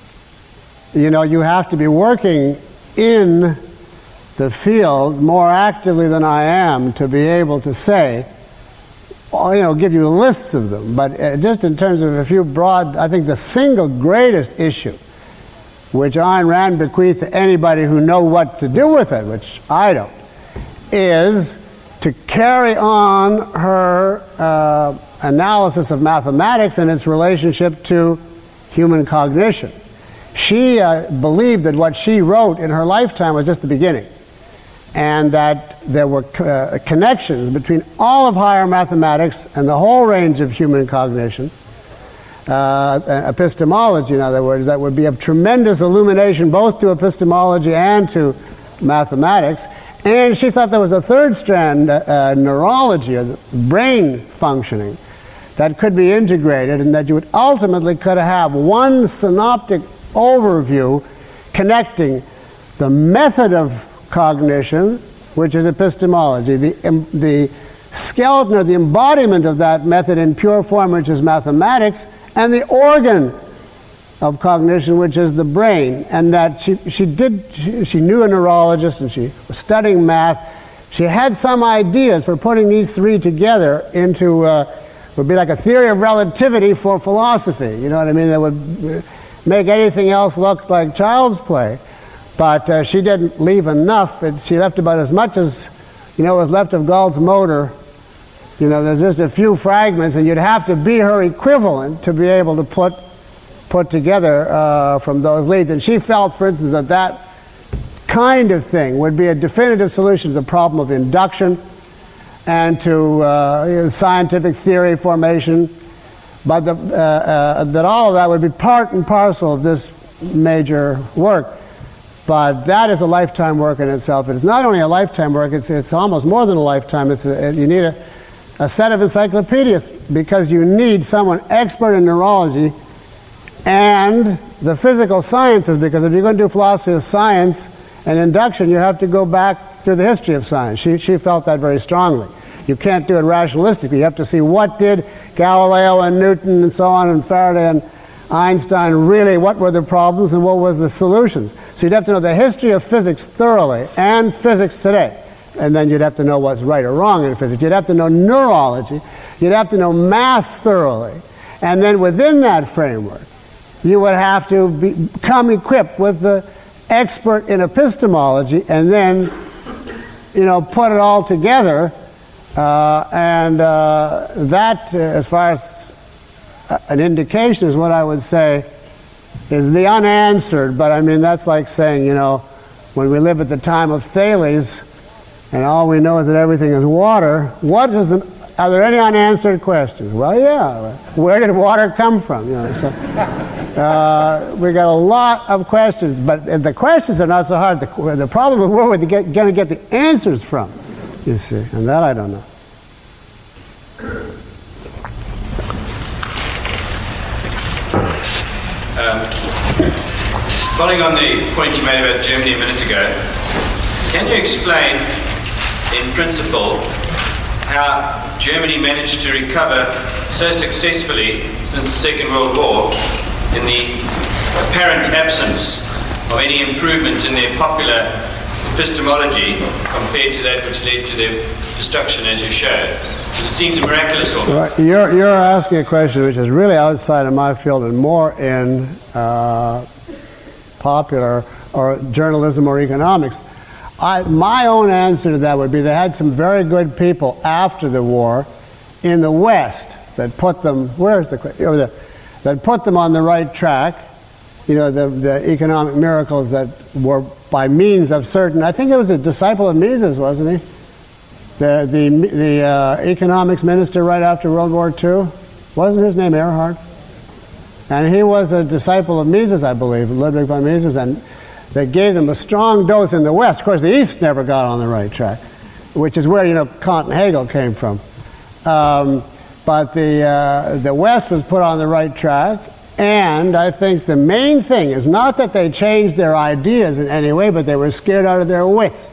you know, you have to be working in the field more actively than I am to be able to say, or, you know, give you lists of them. But uh, just in terms of a few broad, I think the single greatest issue which Ayn Rand bequeathed to anybody who know what to do with it, which I don't, is to carry on her uh, analysis of mathematics and its relationship to human cognition. She uh, believed that what she wrote in her lifetime was just the beginning, and that there were uh, connections between all of higher mathematics and the whole range of human cognition, uh, epistemology, in other words, that would be of tremendous illumination both to epistemology and to mathematics. And she thought there was a third strand, uh, neurology, or brain functioning, that could be integrated, and that you would ultimately could have one synoptic overview connecting the method of cognition, which is epistemology, the, um, the skeleton or the embodiment of that method in pure form, which is mathematics, and the organ of cognition, which is the brain. And that she, she did, she, she knew a neurologist and she was studying math. She had some ideas for putting these three together into, uh, would be like a theory of relativity for philosophy, you know what I mean, that would make anything else look like child's play. But uh, she didn't leave enough. It, she left about as much as, you know, was left of Galt's motor. You know, there's just a few fragments, and you'd have to be her equivalent to be able to put put together uh, from those leads. And she felt, for instance, that that kind of thing would be a definitive solution to the problem of induction and to uh, you know, scientific theory formation, but the, uh, uh, that all of that would be part and parcel of this major work. But that is a lifetime work in itself. It is not only a lifetime work, it's, it's almost more than a lifetime. It's a, you need a, a set of encyclopedias, because you need someone expert in neurology and the physical sciences, because if you're going to do philosophy of science and induction, you have to go back through the history of science. She, she felt that very strongly. You can't do it rationalistically. You have to see what did Galileo and Newton and so on and Faraday and Einstein really, what were the problems and what was the solutions. So you'd have to know the history of physics thoroughly and physics today. And then you'd have to know what's right or wrong in physics. You'd have to know neurology. You'd have to know math thoroughly. And then within that framework, you would have to be, become equipped with the expert in epistemology, and then, you know, put it all together Uh, and uh, that, uh, as far as an indication, is what I would say is the unanswered. But I mean, that's like saying, you know, when we live at the time of Thales, and all we know is that everything is water, what is the, are there any unanswered questions? Well, yeah. Where did water come from? You know, so uh, we got a lot of questions, but the questions are not so hard. The, the problem is where we're going to get the answers from, you see, and that I don't know. Um, following on the point you made about Germany a minute ago, can you explain in principle how Germany managed to recover so successfully since the Second World War in the apparent absence of any improvement in their popular epistemology compared to that which led to their destruction, as you showed? Because it seems miraculous almost. Well, you're, you're asking a question which is really outside of my field and more in uh, popular or journalism or economics. I, my own answer to that would be they had some very good people after the war in the West that put them, where's the, over there, that put them on the right track. You know, the, the economic miracles that were by means of certain, I think it was a disciple of Mises, wasn't he? The, the, the uh, economics minister right after World War Two. Wasn't his name Erhard? And he was a disciple of Mises, I believe, Ludwig von Mises, and they gave them a strong dose in the West. Of course, the East never got on the right track, which is where, you know, Kant and Hegel came from. Um, but the, uh, the West was put on the right track, and I think the main thing is not that they changed their ideas in any way, but they were scared out of their wits.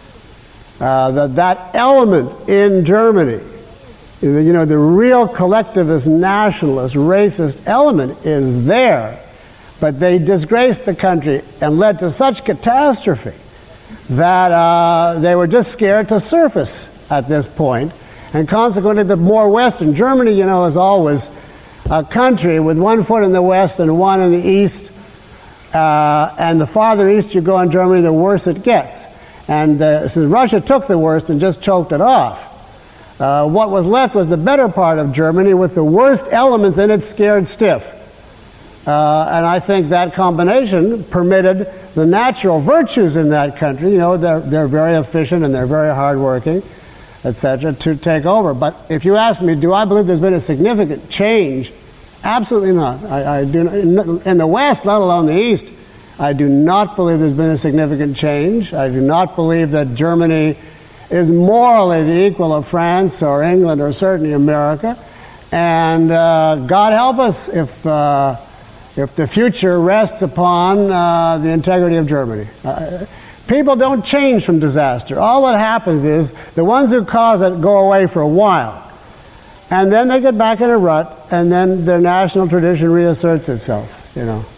Uh, that that element in Germany, you know, the real collectivist, nationalist, racist element is there, but they disgraced the country and led to such catastrophe that uh, they were just scared to surface at this point, and consequently the more Western, Germany, you know, is always a country with one foot in the West and one in the East, uh, and the farther east you go in Germany, the worse it gets. And uh, since Russia took the worst and just choked it off, uh, what was left was the better part of Germany with the worst elements in it scared stiff. Uh, and I think that combination permitted the natural virtues in that country, you know, they're, they're very efficient and they're very hardworking, et cetera, to take over. But if you ask me, do I believe there's been a significant change? Absolutely not. I, I do not, in the West, let alone the East, I do not believe there's been a significant change. I do not believe that Germany is morally the equal of France or England or certainly America. And uh, God help us if, uh, if the future rests upon uh, the integrity of Germany. Uh, people don't change from disaster. All that happens is the ones who cause it go away for a while. And then they get back in a rut, and then their national tradition reasserts itself, you know.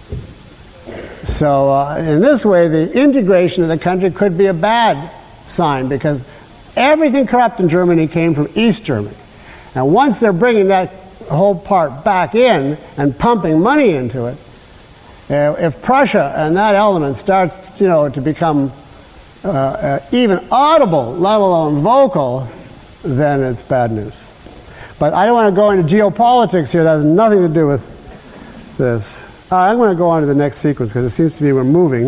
So uh, in this way, the integration of the country could be a bad sign because everything corrupt in Germany came from East Germany. Now once they're bringing that whole part back in and pumping money into it, uh, if Prussia and that element starts, you know, to become uh, uh, even audible, let alone vocal, then it's bad news. But I don't want to go into geopolitics here. That has nothing to do with this. Uh, I'm going to go on to the next sequence because it seems to me we're moving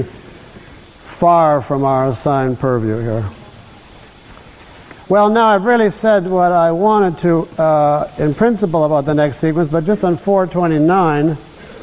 far from our assigned purview here. Well, now I've really said what I wanted to uh, in principle about the next sequence, but just on four twenty-nine,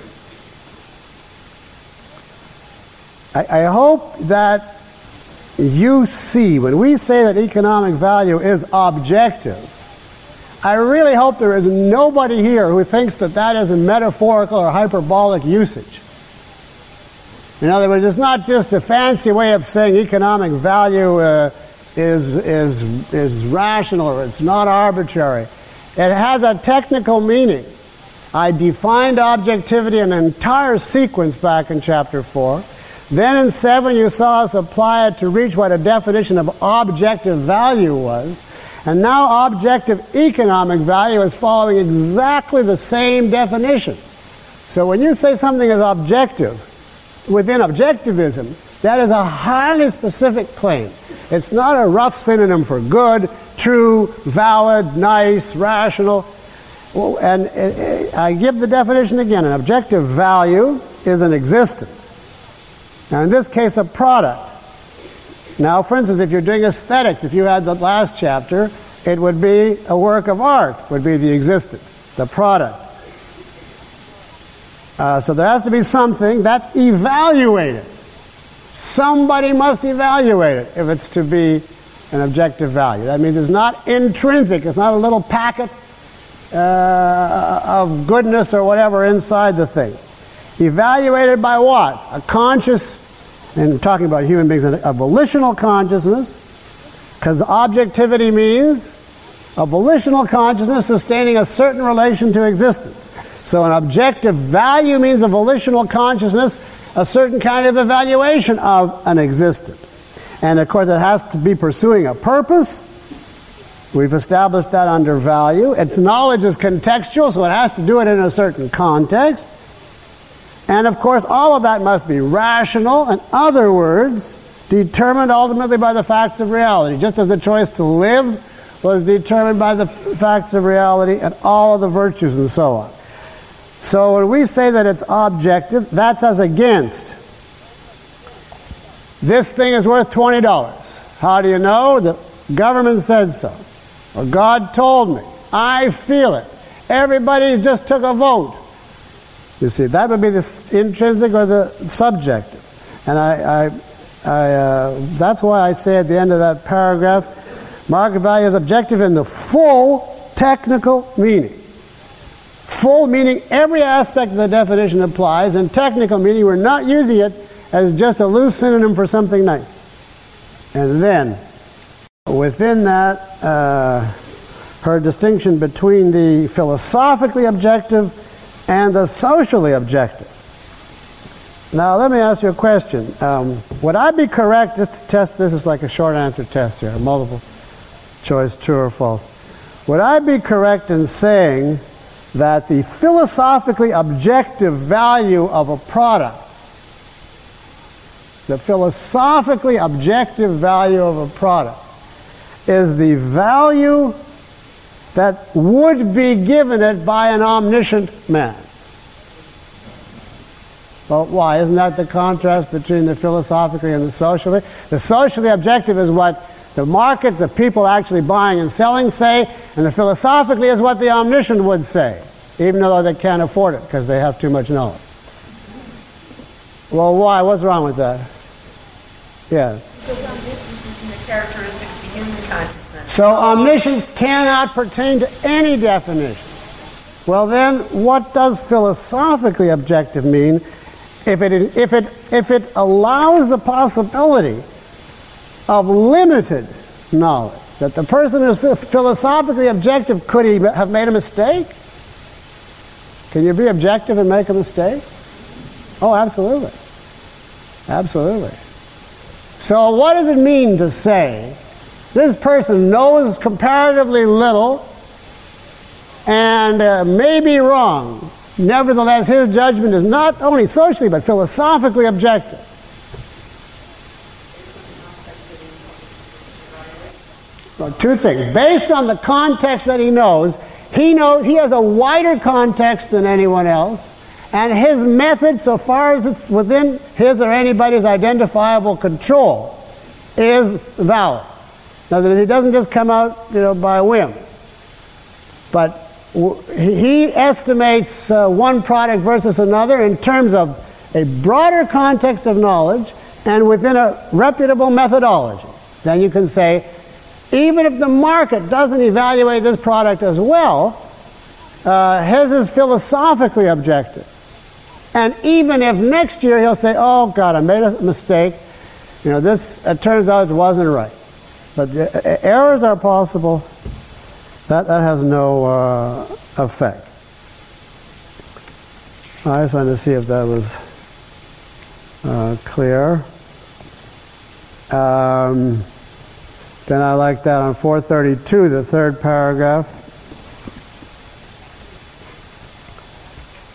I, I hope that you see, when we say that economic value is objective, I really hope there is nobody here who thinks that that is a metaphorical or hyperbolic usage. In other words, it's not just a fancy way of saying economic value uh, is, is, is rational or it's not arbitrary. It has a technical meaning. I defined objectivity in an entire sequence back in chapter four. Then in seven you saw us apply it to reach what a definition of objective value was. And now objective economic value is following exactly the same definition. So when you say something is objective, within objectivism, that is a highly specific claim. It's not a rough synonym for good, true, valid, nice, rational. And I give the definition again. An objective value is an existent. Now, in this case, a product. Now, for instance, if you're doing aesthetics, if you had the last chapter, it would be a work of art, would be the existent, the product. Uh, so there has to be something that's evaluated. Somebody must evaluate it if it's to be an objective value. That means it's not intrinsic. It's not a little packet uh, of goodness or whatever inside the thing. Evaluated by what? A conscious, and we're talking about human beings, a volitional consciousness, because objectivity means a volitional consciousness sustaining a certain relation to existence. So an objective value means a volitional consciousness, a certain kind of evaluation of an existent. And of course it has to be pursuing a purpose. We've established that under value. Its knowledge is contextual, so it has to do it in a certain context. And of course all of that must be rational, in other words, determined ultimately by the facts of reality. Just as the choice to live was determined by the facts of reality and all of the virtues and so on. So when we say that it's objective, that's as against. This thing is worth twenty dollars. How do you know? The government said so. Or God told me. I feel it. Everybody just took a vote. You see, that would be the intrinsic or the subjective. And I, I, I uh, that's why I say at the end of that paragraph, market value is objective in the full technical meaning. Full meaning every aspect of the definition applies, and technical meaning we're not using it as just a loose synonym for something nice. And then, within that, uh, her distinction between the philosophically objective and the socially objective. Now, let me ask you a question. Um, would I be correct, just to test this, is like a short answer test here, a multiple choice, true or false. Would I be correct in saying that the philosophically objective value of a product, the philosophically objective value of a product, is the value that would be given it by an omniscient man? Well, why? Isn't that the contrast between the philosophically and the socially? The socially objective is what the market, the people actually buying and selling say, and the philosophically is what the omniscient would say, even though they can't afford it because they have too much knowledge. Well, why? What's wrong with that? Yeah. Because omniscience is a characteristic of the human consciousness. So omniscience cannot pertain to any definition. Well then, what does philosophically objective mean if it, if it, if it allows the possibility of limited knowledge? That the person who's philosophically objective, could he have made a mistake? Can you be objective and make a mistake? Oh, absolutely. Absolutely. So what does it mean to say this person knows comparatively little and uh, may be wrong? Nevertheless, his judgment is not only socially but philosophically objective. Well, two things. Based on the context that he knows, he knows he has a wider context than anyone else, and his method, so far as it's within his or anybody's identifiable control, is valid. Now, he doesn't just come out, you know, by whim, but he estimates uh, one product versus another in terms of a broader context of knowledge and within a reputable methodology. Then you can say, even if the market doesn't evaluate this product as well, uh, his is philosophically objective. And even if next year he'll say, oh God, I made a mistake, you know, this, it turns out it wasn't right. But uh, errors are possible. That, that has no uh, effect. I just wanted to see if that was uh, clear. Um, then I like that on four thirty-two, the third paragraph.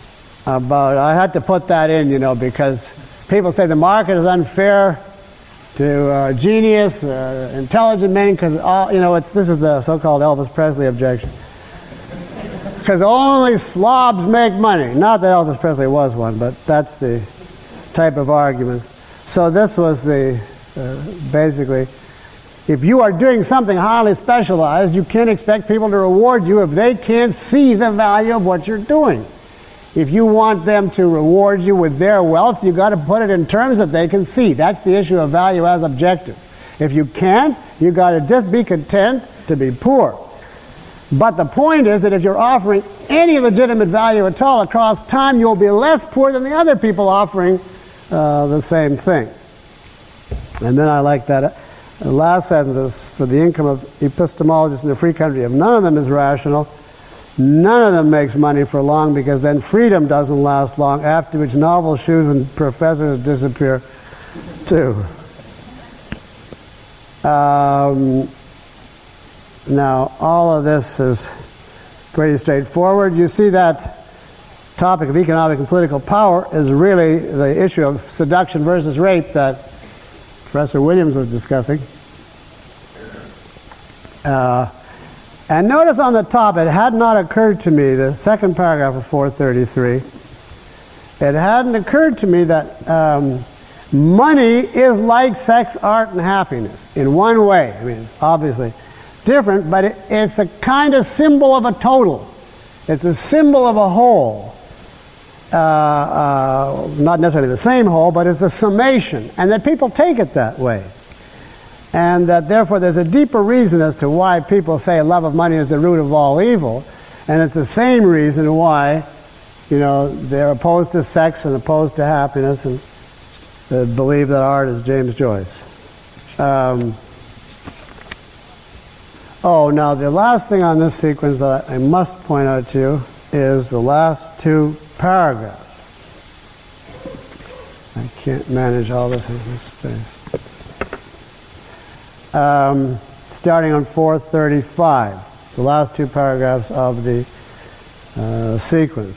About, I had to put that in, you know, because people say the market is unfair to uh, genius, uh, intelligent men, because all you know, it's this is the so-called Elvis Presley objection. Because only slobs make money. Not that Elvis Presley was one, but that's the type of argument. So this was the uh, basically, if you are doing something highly specialized, you can't expect people to reward you if they can't see the value of what you're doing. If you want them to reward you with their wealth, you've got to put it in terms that they can see. That's the issue of value as objective. If you can't, you've got to just be content to be poor. But the point is that if you're offering any legitimate value at all across time, you'll be less poor than the other people offering uh, the same thing. And then I like that. The last sentence is, for the income of epistemologists in a free country, if none of them is rational, none of them makes money for long, because then freedom doesn't last long, after which novel shoes and professors disappear too. Um, now, all of this is pretty straightforward. You see that topic of economic and political power is really the issue of seduction versus rape that Professor Williams was discussing. Uh, And notice on the top, it had not occurred to me, the second paragraph of four thirty-three, it hadn't occurred to me that um, money is like sex, art, and happiness in one way. I mean, it's obviously different, but it, it's a kind of symbol of a total. It's a symbol of a whole. Uh, uh, not necessarily the same whole, but it's a summation, and that people take it that way. And that therefore there's a deeper reason as to why people say love of money is the root of all evil. And it's the same reason why, you know, they're opposed to sex and opposed to happiness, and uh, believe that art is James Joyce. Um, oh, now the last thing on this sequence that I, I must point out to you is the last two paragraphs. I can't manage all this in this space. Um, starting on four thirty-five, the last two paragraphs of the uh, sequence.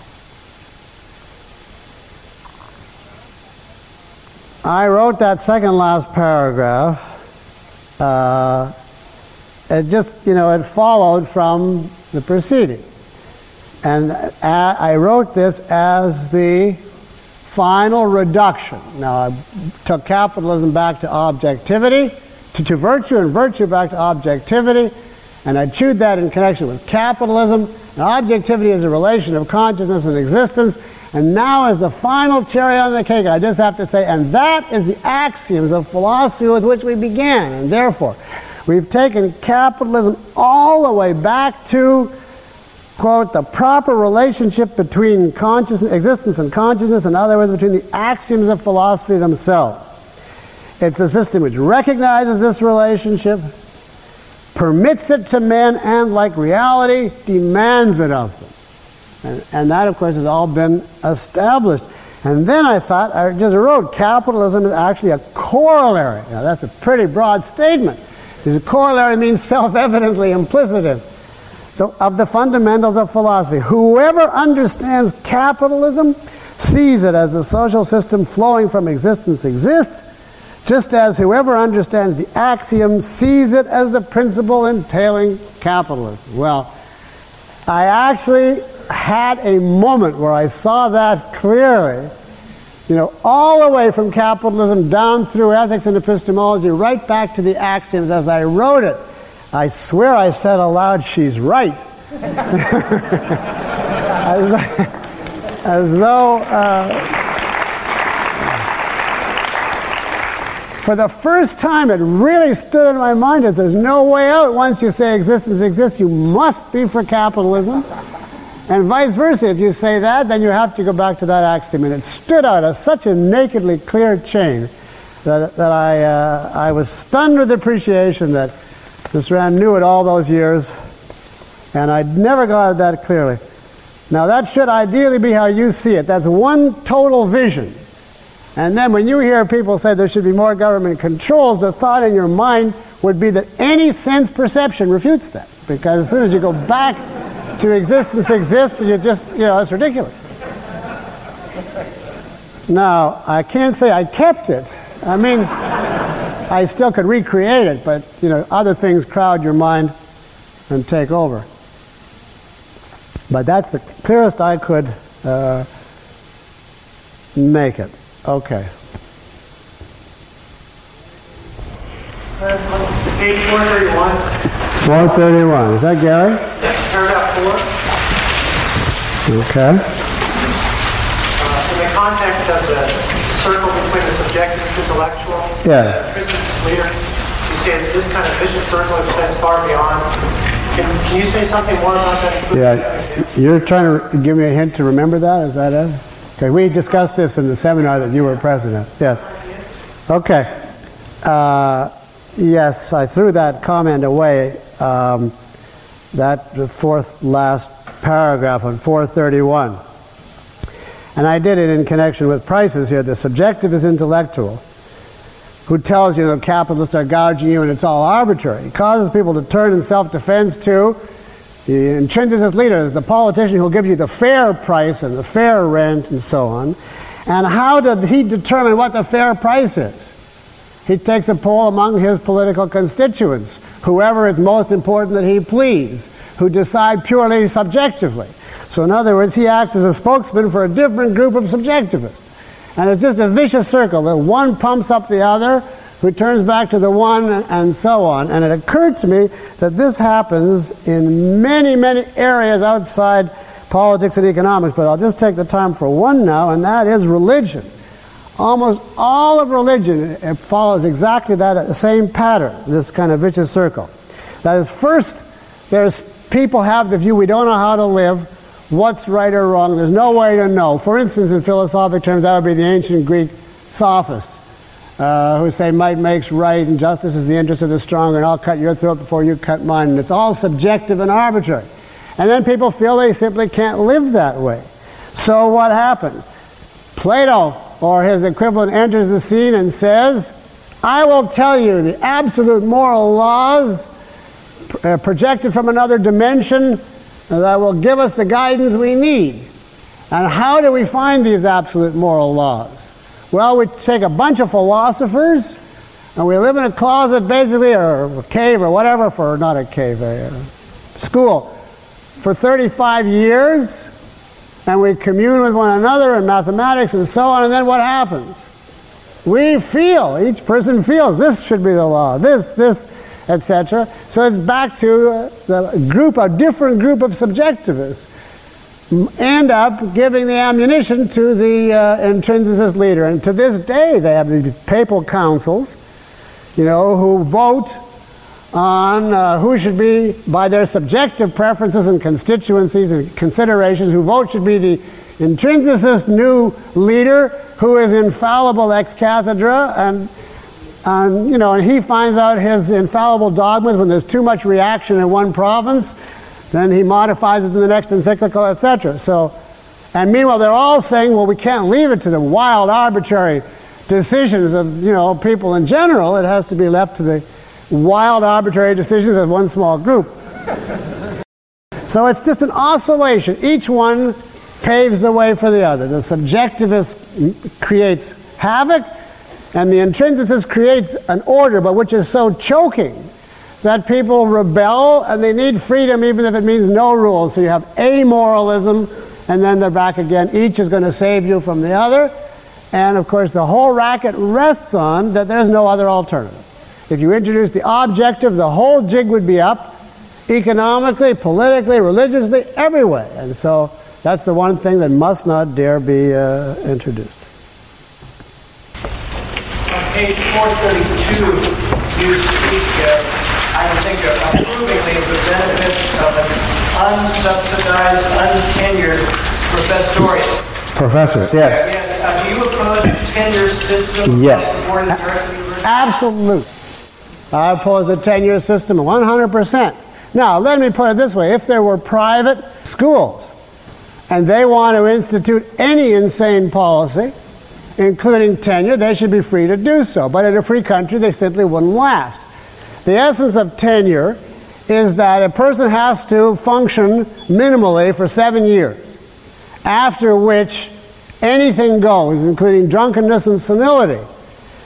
I wrote that second last paragraph. Uh, it just, you know, it followed from the preceding. And uh, I wrote this as the final reduction. Now, I took capitalism back to objectivity, To, to virtue, and virtue back to objectivity, and I chewed that in connection with capitalism. And objectivity is a relation of consciousness and existence, and now as the final cherry on the cake, I just have to say, and that is the axioms of philosophy with which we began, and therefore we've taken capitalism all the way back to, quote, the proper relationship between consciousness, existence and consciousness, in other words, between the axioms of philosophy themselves. It's a system which recognizes this relationship, permits it to men, and, like reality, demands it of them. And, and that, of course, has all been established. And then I thought, I just wrote, capitalism is actually a corollary. Now, that's a pretty broad statement. Because a corollary means self-evidently implicit of the fundamentals of philosophy. Whoever understands capitalism sees it as a social system flowing from existence exists, just as whoever understands the axiom sees it as the principle entailing capitalism. Well, I actually had a moment where I saw that clearly, you know, all the way from capitalism down through ethics and epistemology, right back to the axioms as I wrote it. I swear I said aloud, she's right. as, as though... Uh, For the first time, it really stood in my mind that there's no way out. Once you say existence exists, you must be for capitalism. And vice versa. If you say that, then you have to go back to that axiom. And it stood out as such a nakedly clear chain that, that I, uh, I was stunned with appreciation that Mister Rand knew it all those years, and I'd never got it that clearly. Now, that should ideally be how you see it. That's one total vision. And then when you hear people say there should be more government controls, the thought in your mind would be that any sense perception refutes that. Because as soon as you go back to existence exists, you just, you know, it's ridiculous. Now, I can't say I kept it. I mean, I still could recreate it, but you know, other things crowd your mind and take over. But that's the clearest I could uh, make it. Okay. Page four thirty-one. four thirty-one. Is that Gary? Paragraph four. Okay. Uh, in the context of the circle between the subjective and intellectual, Yeah. the Intrinsic leader, you say that this kind of vicious circle extends far beyond. Can, can you say something more about that? Yeah. You're trying to give me a hint to remember that? Is that it? Okay. We discussed this in the seminar that you were present at. Yeah. Okay. Uh, yes, I threw that comment away. Um, that the fourth last paragraph on four thirty-one. And I did it in connection with prices here. The subjective is intellectual, who tells you that capitalists are gouging you and it's all arbitrary. It causes people to turn in self-defense to the intrinsicist leader, the politician who will give you the fair price and the fair rent and so on. And how did he determine what the fair price is? He takes a poll among his political constituents, whoever is most important that he please, who decide purely subjectively. So in other words, he acts as a spokesman for a different group of subjectivists. And it's just a vicious circle that one pumps up the other, returns back to the one, and so on. And it occurred to me that this happens in many, many areas outside politics and economics, but I'll just take the time for one now, and that is religion. Almost all of religion, it follows exactly that same pattern, this kind of vicious circle. That is, first, there's people have the view we don't know how to live, what's right or wrong, there's no way to know. For instance, in philosophic terms, that would be the ancient Greek sophists, uh, who say might makes right and justice is the interest of the stronger and I'll cut your throat before you cut mine. And it's all subjective and arbitrary. And then people feel they simply can't live that way. So what happens? Plato, or his equivalent, enters the scene and says, I will tell you the absolute moral laws uh, projected from another dimension that will give us the guidance we need. And how do we find these absolute moral laws? Well, we take a bunch of philosophers and we live in a closet basically, or a cave or whatever, for not a cave, a, a school, for thirty-five years, and we commune with one another in mathematics and so on, and then what happens? We feel, each person feels, this should be the law, this, this, et cetera. So it's back to uh, the group, a different group of subjectivists end up giving the ammunition to the uh, intrinsicist leader. And to this day, they have these papal councils, you know, who vote on uh, who should be, by their subjective preferences and constituencies and considerations, who vote should be the intrinsicist new leader who is infallible ex cathedra, and, and you know, and he finds out his infallible dogmas when there's too much reaction in one province, then he modifies it in the next encyclical, et cetera. So, and meanwhile, they're all saying, well, we can't leave it to the wild, arbitrary decisions of, you know, people in general. It has to be left to the wild, arbitrary decisions of one small group. So it's just an oscillation. Each one paves the way for the other. The subjectivist creates havoc, and the intrinsicist creates an order, but which is so choking that people rebel, and they need freedom even if it means no rules. So you have amoralism, and then they're back again. Each is going to save you from the other. And of course, the whole racket rests on that there's no other alternative. If you introduce the objective, the whole jig would be up, economically, politically, religiously, every way. And so that's the one thing that must not dare be uh, introduced. On page four thirty-two, you speak, uh, I think, uh, approvingly of the benefits of an unsubsidized, untenured professoriate. Professor, yes. Yes. Uh, do you oppose a tenure system? Yes. Supported directly? Absolutely. I oppose the ten-year system one hundred percent. Now, let me put it this way. If there were private schools and they want to institute any insane policy, including tenure, they should be free to do so. But in a free country, they simply wouldn't last. The essence of tenure is that a person has to function minimally for seven years, after which anything goes, including drunkenness and senility.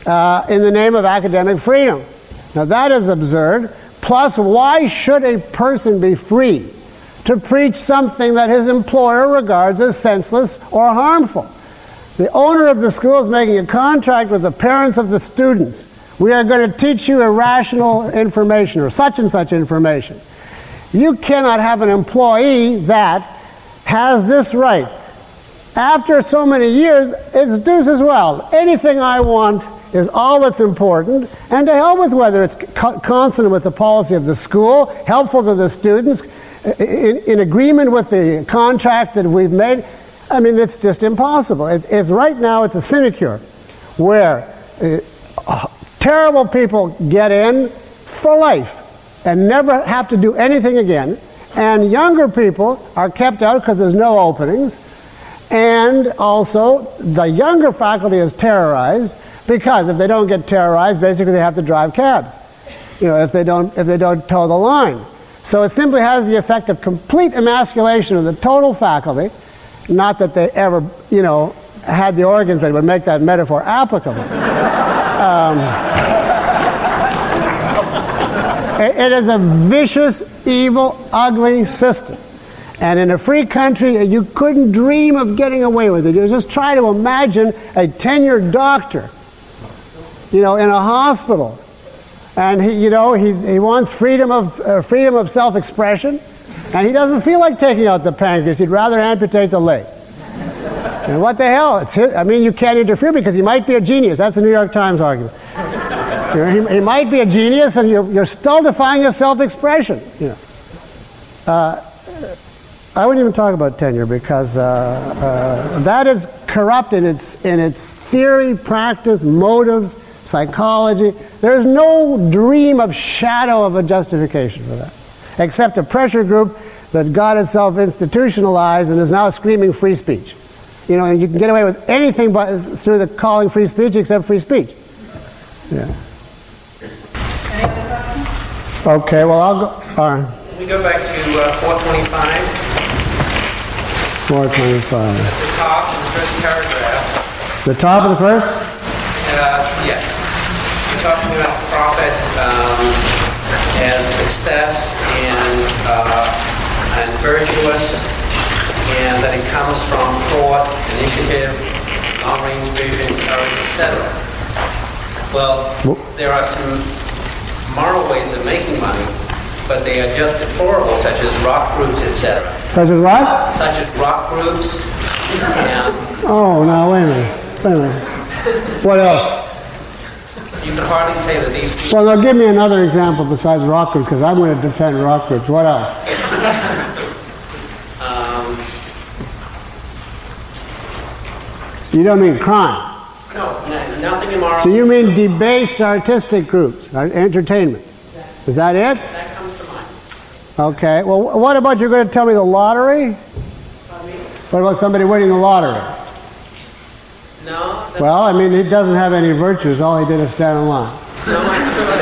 uh, in the name of academic freedom. Now that is absurd. Plus, why should a person be free to preach something that his employer regards as senseless or harmful? The owner of the school is making a contract with the parents of the students. We are going to teach you irrational information or such and such information. You cannot have an employee that has this right. After so many years, it's deuce as well. Anything I want is all that's important, and to hell with whether it's co- consonant with the policy of the school, helpful to the students, in, in agreement with the contract that we've made. I mean, it's just impossible. It's, it's right now, it's a sinecure where uh, terrible people get in for life and never have to do anything again, and younger people are kept out because there's no openings, and also the younger faculty is terrorized, because if they don't get terrorized, basically they have to drive cabs, you know, if they don't, if they don't toe the line. So it simply has the effect of complete emasculation of the total faculty, not that they ever, you know, had the organs that would make that metaphor applicable. um, it, it is a vicious, evil, ugly system. And in a free country, you couldn't dream of getting away with it. You just try to imagine a tenured doctor, you know, in a hospital, and he, you know, he's, he wants freedom of uh, freedom of self-expression, and he doesn't feel like taking out the pancreas. He'd rather amputate the leg. And what the hell? It's his, I mean, you can't interfere because he might be a genius. That's the New York Times argument. You know, he, he might be a genius, and you're, you're still defying his self-expression. You know. Uh, I wouldn't even talk about tenure because uh, uh, that is corrupt in its in its theory, practice, motive, psychology. There's no dream of shadow of a justification for that, except a pressure group that got itself institutionalized and is now screaming free speech. You know, and you can get away with anything by, through the calling free speech except free speech. Yeah. Any other questions? Okay, well, I'll go. All right. We go back to uh, four twenty-five. four twenty-five. At the top, in the first paragraph. The top of the first? Uh, yes. You're talking about profit um, as success and, uh, and virtuous, and that it comes from thought, initiative, long-range vision, courage, et cetera. Well, there are some moral ways of making money, but they are just deplorable, such as rock groups, et cetera. Such as what? Such as rock groups. And oh, no, wait a minute. Wait a minute. What else? You can hardly say that these people... Well, now give me another example besides rock groups, because I'm going to defend rock groups. What else? um, you don't mean crime? No, no, nothing immoral. So you mean debased artistic groups, entertainment? Is that it? That comes to mind. Okay. Well, what about you're going to tell me the lottery? What about somebody winning the lottery? No. That's well, I mean, he doesn't have any virtues. All he did is stand in line. No, I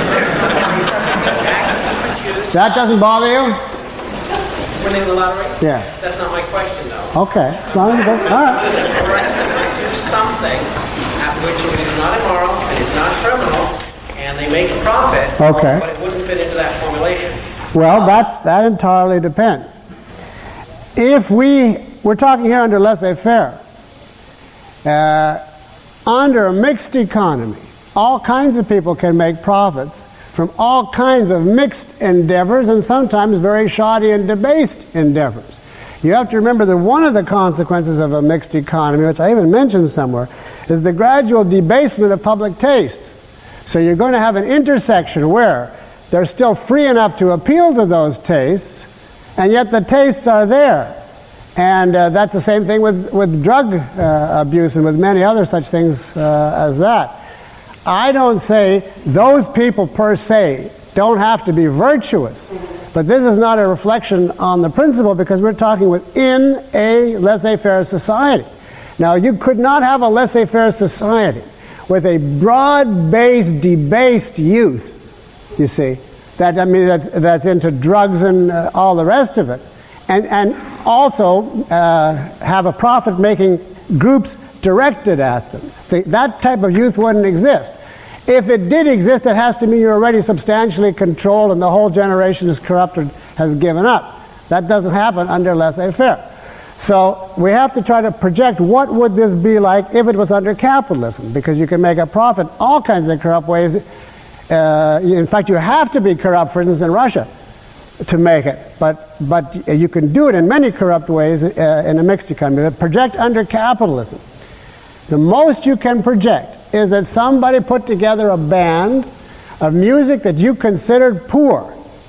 That doesn't bother you? Winning the lottery? Yeah. That's not my question, though. Okay. As long as you go, all right. Do something at which it is not immoral and it's not criminal, and they make a profit, okay. But it wouldn't fit into that formulation. Well, that's, that entirely depends. If we, we're talking here under laissez-faire, uh, under a mixed economy, all kinds of people can make profits from all kinds of mixed endeavors and sometimes very shoddy and debased endeavors. You have to remember that one of the consequences of a mixed economy, which I even mentioned somewhere, is the gradual debasement of public tastes. So you're going to have an intersection where they're still free enough to appeal to those tastes, and yet the tastes are there. And uh, that's the same thing with, with drug uh, abuse and with many other such things uh, as that. I don't say those people per se don't have to be virtuous, but this is not a reflection on the principle because we're talking within a laissez-faire society. Now, you could not have a laissez-faire society with a broad-based, debased youth, you see, that, I mean, that's, that's into drugs and uh, all the rest of it, and, and also uh, have a profit-making groups directed at them. The, that type of youth wouldn't exist. If it did exist, it has to mean you're already substantially controlled and the whole generation is corrupted, has given up. That doesn't happen under laissez-faire. So we have to try to project what would this be like if it was under capitalism, because you can make a profit all kinds of corrupt ways. Uh, in fact, you have to be corrupt, for instance, in Russia to make it. But, but you can do it in many corrupt ways uh, in a mixed economy. But project under capitalism. The most you can project is that somebody put together a band of music that you considered poor.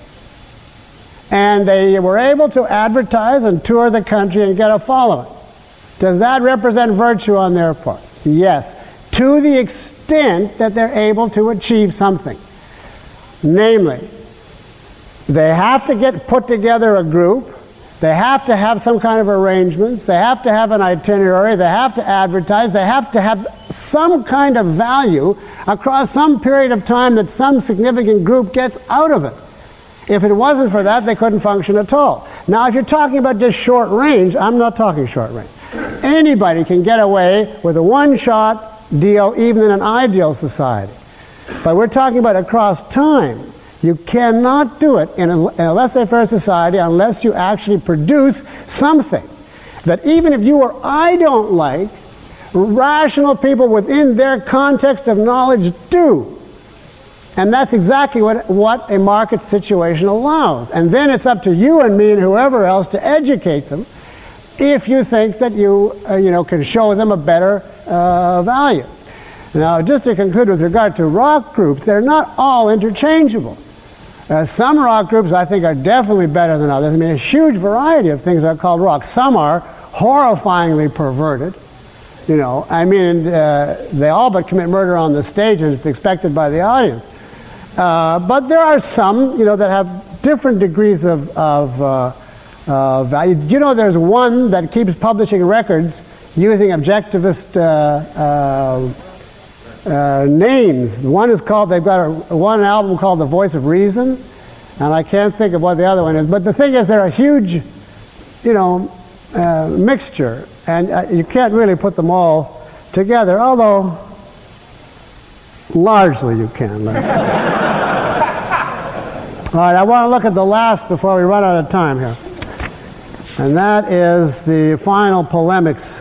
And they were able to advertise and tour the country and get a following. Does that represent virtue on their part? Yes, to the extent that they're able to achieve something. Namely, they have to get put together a group, they have to have some kind of arrangements, they have to have an itinerary, they have to advertise, they have to have some kind of value across some period of time that some significant group gets out of it. If it wasn't for that, they couldn't function at all. Now, if you're talking about just short range, I'm not talking short range. Anybody can get away with a one-shot deal, even in an ideal society. But we're talking about across time. You cannot do it in a, in a laissez-faire society unless you actually produce something that even if you or I don't like, rational people within their context of knowledge do. And that's exactly what, what a market situation allows. And then it's up to you and me and whoever else to educate them if you think that you, uh, you know, can show them a better uh, value. Now, just to conclude with regard to rock groups, they're not all interchangeable. Uh, some rock groups I think are definitely better than others. I mean, a huge variety of things are called rock. Some are horrifyingly perverted. You know, I mean, uh, they all but commit murder on the stage, and it's expected by the audience. Uh, but there are some, you know, that have different degrees of, of uh, uh, value. You know, there's one that keeps publishing records using objectivist uh, uh, uh, names. One is called, they've got a, one album called The Voice of Reason, and I can't think of what the other one is. But the thing is, they're a huge, you know, uh, mixture, and uh, you can't really put them all together, although largely you can, let's say. All right, I want to look at the last before we run out of time here. And that is the final polemics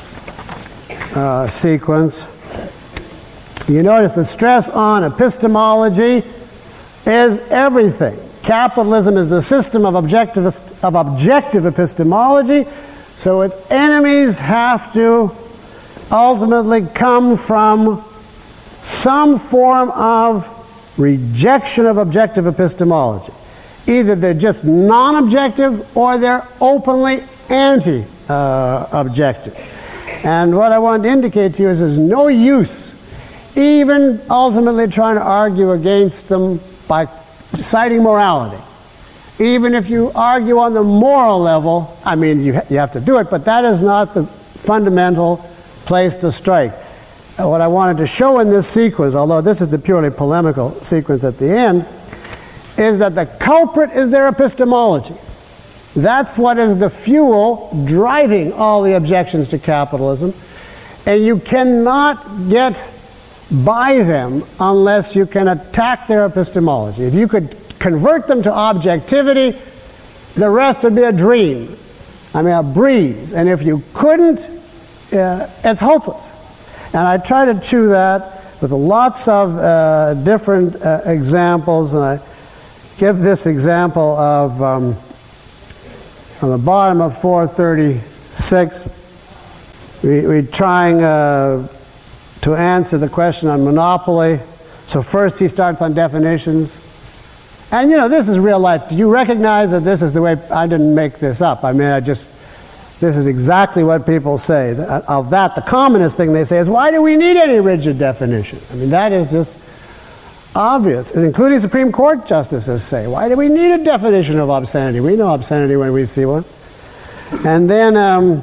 uh, sequence. You notice the stress on epistemology is everything. Capitalism is the system of, objectivist, of objective epistemology, so its enemies have to ultimately come from some form of rejection of objective epistemology. Either they're just non-objective or they're openly anti-objective. Uh, and what I want to indicate to you is there's no use even ultimately trying to argue against them by citing morality. Even if you argue on the moral level, I mean, you, ha- you have to do it, but that is not the fundamental place to strike. What I wanted to show in this sequence, although this is the purely polemical sequence at the end, is that the culprit is their epistemology. That's what is the fuel driving all the objections to capitalism. And you cannot get by them unless you can attack their epistemology. If you could convert them to objectivity, the rest would be a dream. I mean, a breeze. And if you couldn't, uh, it's hopeless. And I try to chew that with lots of uh, different uh, examples, and I give this example of, um, on the bottom of four thirty-six, we, we're trying uh, to answer the question on monopoly. So first he starts on definitions. And you know, this is real life. Do you recognize that this is the way, I didn't make this up. I mean, I just, this is exactly what people say. Of that, the commonest thing they say is, why do we need any rigid definition? I mean, that is just obvious, including Supreme Court justices say, why do we need a definition of obscenity? We know obscenity when we see one. And then um,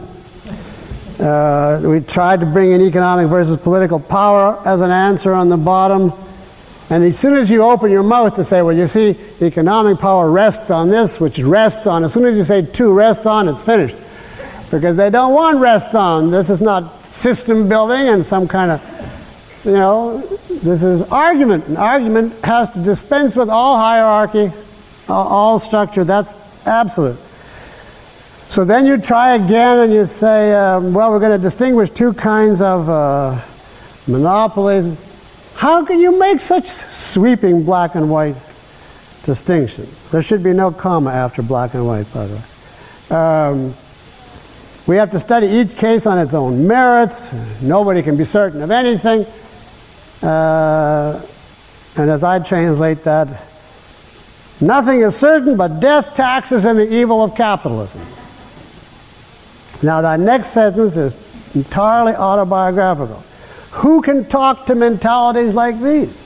uh, we tried to bring in economic versus political power as an answer on the bottom. And as soon as you open your mouth to say, well, you see, economic power rests on this, which rests on, as soon as you say two rests on, it's finished. Because they don't want rests on. This is not system building and some kind of you know, this is argument. An argument has to dispense with all hierarchy, all structure. That's absolute. So then you try again and you say, um, well, we're going to distinguish two kinds of uh, monopolies. How can you make such sweeping black and white distinction? There should be no comma after black and white, by the way. Um, we have to study each case on its own merits. Nobody can be certain of anything. Uh, and as I translate that, nothing is certain but death, taxes, and the evil of capitalism. Now that next sentence is entirely autobiographical. Who can talk to mentalities like these?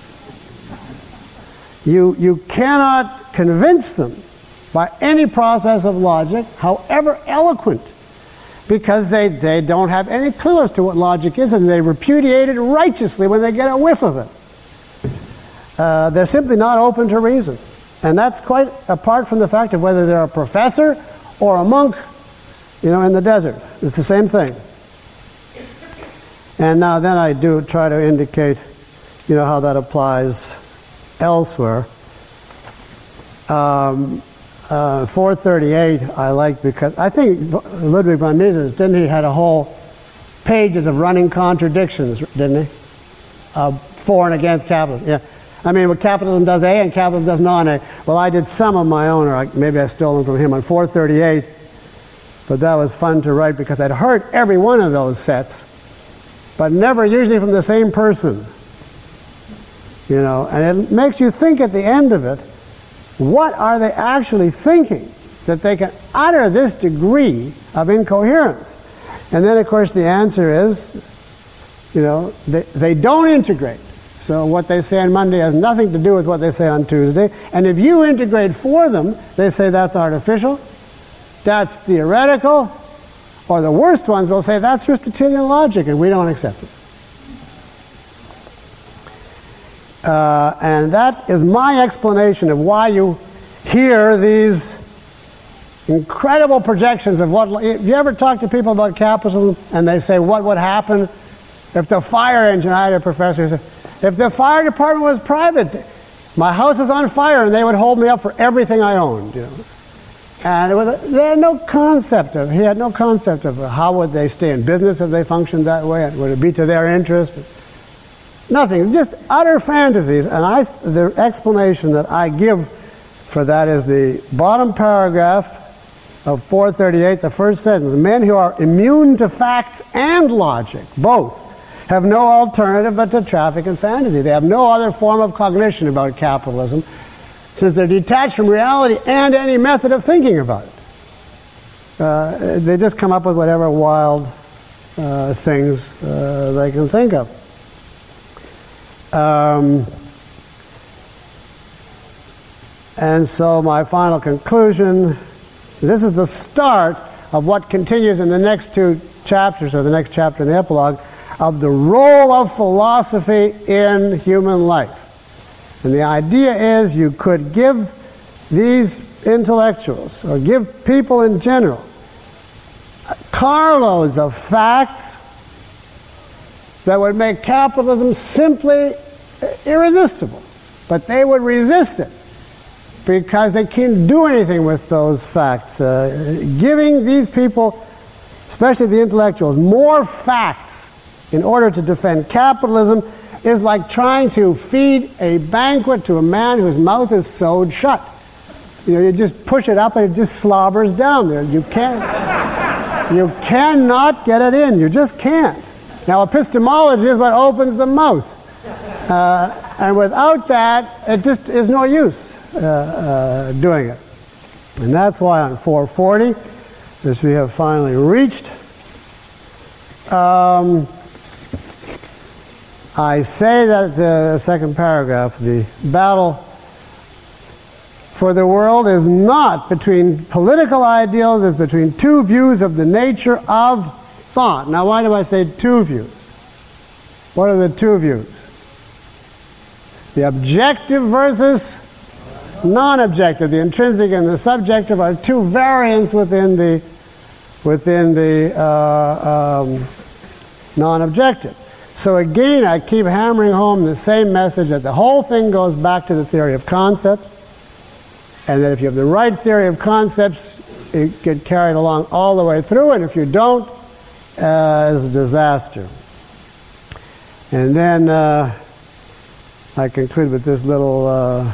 You, you cannot convince them by any process of logic, however eloquent, because they, they don't have any clue as to what logic is, and they repudiate it righteously when they get a whiff of it. Uh, they're simply not open to reason. And that's quite apart from the fact of whether they're a professor or a monk, you know, in the desert. It's the same thing. And now then I do try to indicate, you know, how that applies elsewhere. Um, uh, four thirty-eight I like because I think Ludwig von Mises, didn't he, had a whole pages of running contradictions, didn't he? Uh, for and against capitalism. Yeah. I mean, what capitalism does A and capitalism does non-A. Well, I did some of my own, or I, maybe I stole them from him on four thirty-eight. But that was fun to write because I'd heard every one of those sets, but never usually from the same person. You know, and it makes you think at the end of it, what are they actually thinking that they can utter this degree of incoherence? And then, of course, the answer is, you know, they, they don't integrate. So what they say on Monday has nothing to do with what they say on Tuesday. And if you integrate for them, they say that's artificial, that's theoretical, or the worst ones will say that's Aristotelian logic, and we don't accept it. Uh, and that is my explanation of why you hear these incredible projections of what... If you ever talk to people about capitalism and they say, what would happen if the fire engine... I had a professor who said, if the fire department was private, my house is on fire and they would hold me up for everything I owned. You know? And it was a, they had no concept of... He had no concept of how would they stay in business if they functioned that way. Would it be to their interest? Nothing, just utter fantasies. And I, the explanation that I give for that is the bottom paragraph of four thirty-eight, the first sentence. Men who are immune to facts and logic, both, have no alternative but to traffic and fantasy. They have no other form of cognition about capitalism, since they're detached from reality and any method of thinking about it. Uh, they just come up with whatever wild uh, things uh, they can think of. Um, and so my final conclusion, this is the start of what continues in the next two chapters, or the next chapter in the epilogue, of the role of philosophy in human life. And the idea is you could give these intellectuals, or give people in general, carloads of facts that would make capitalism simply irresistible. But they would resist it because they can't do anything with those facts. Uh, giving these people, especially the intellectuals, more facts in order to defend capitalism is like trying to feed a banquet to a man whose mouth is sewed shut. You know, you just push it up and it just slobbers down there. You can't, you cannot get it in. You just can't. Now, epistemology is what opens the mouth. Uh, and without that, it just is no use uh, uh, doing it. And that's why on four forty, as we have finally reached, um, I say that the second paragraph, the battle for the world is not between political ideals, it's between two views of the nature of thought. Now, why do I say two views? What are the two views? The objective versus non-objective. The intrinsic and the subjective are two variants within the within the uh, um, non-objective. So again, I keep hammering home the same message that the whole thing goes back to the theory of concepts, and that if you have the right theory of concepts, it get carried along all the way through, and if you don't, uh, it's a disaster. And then uh, I conclude with this little uh,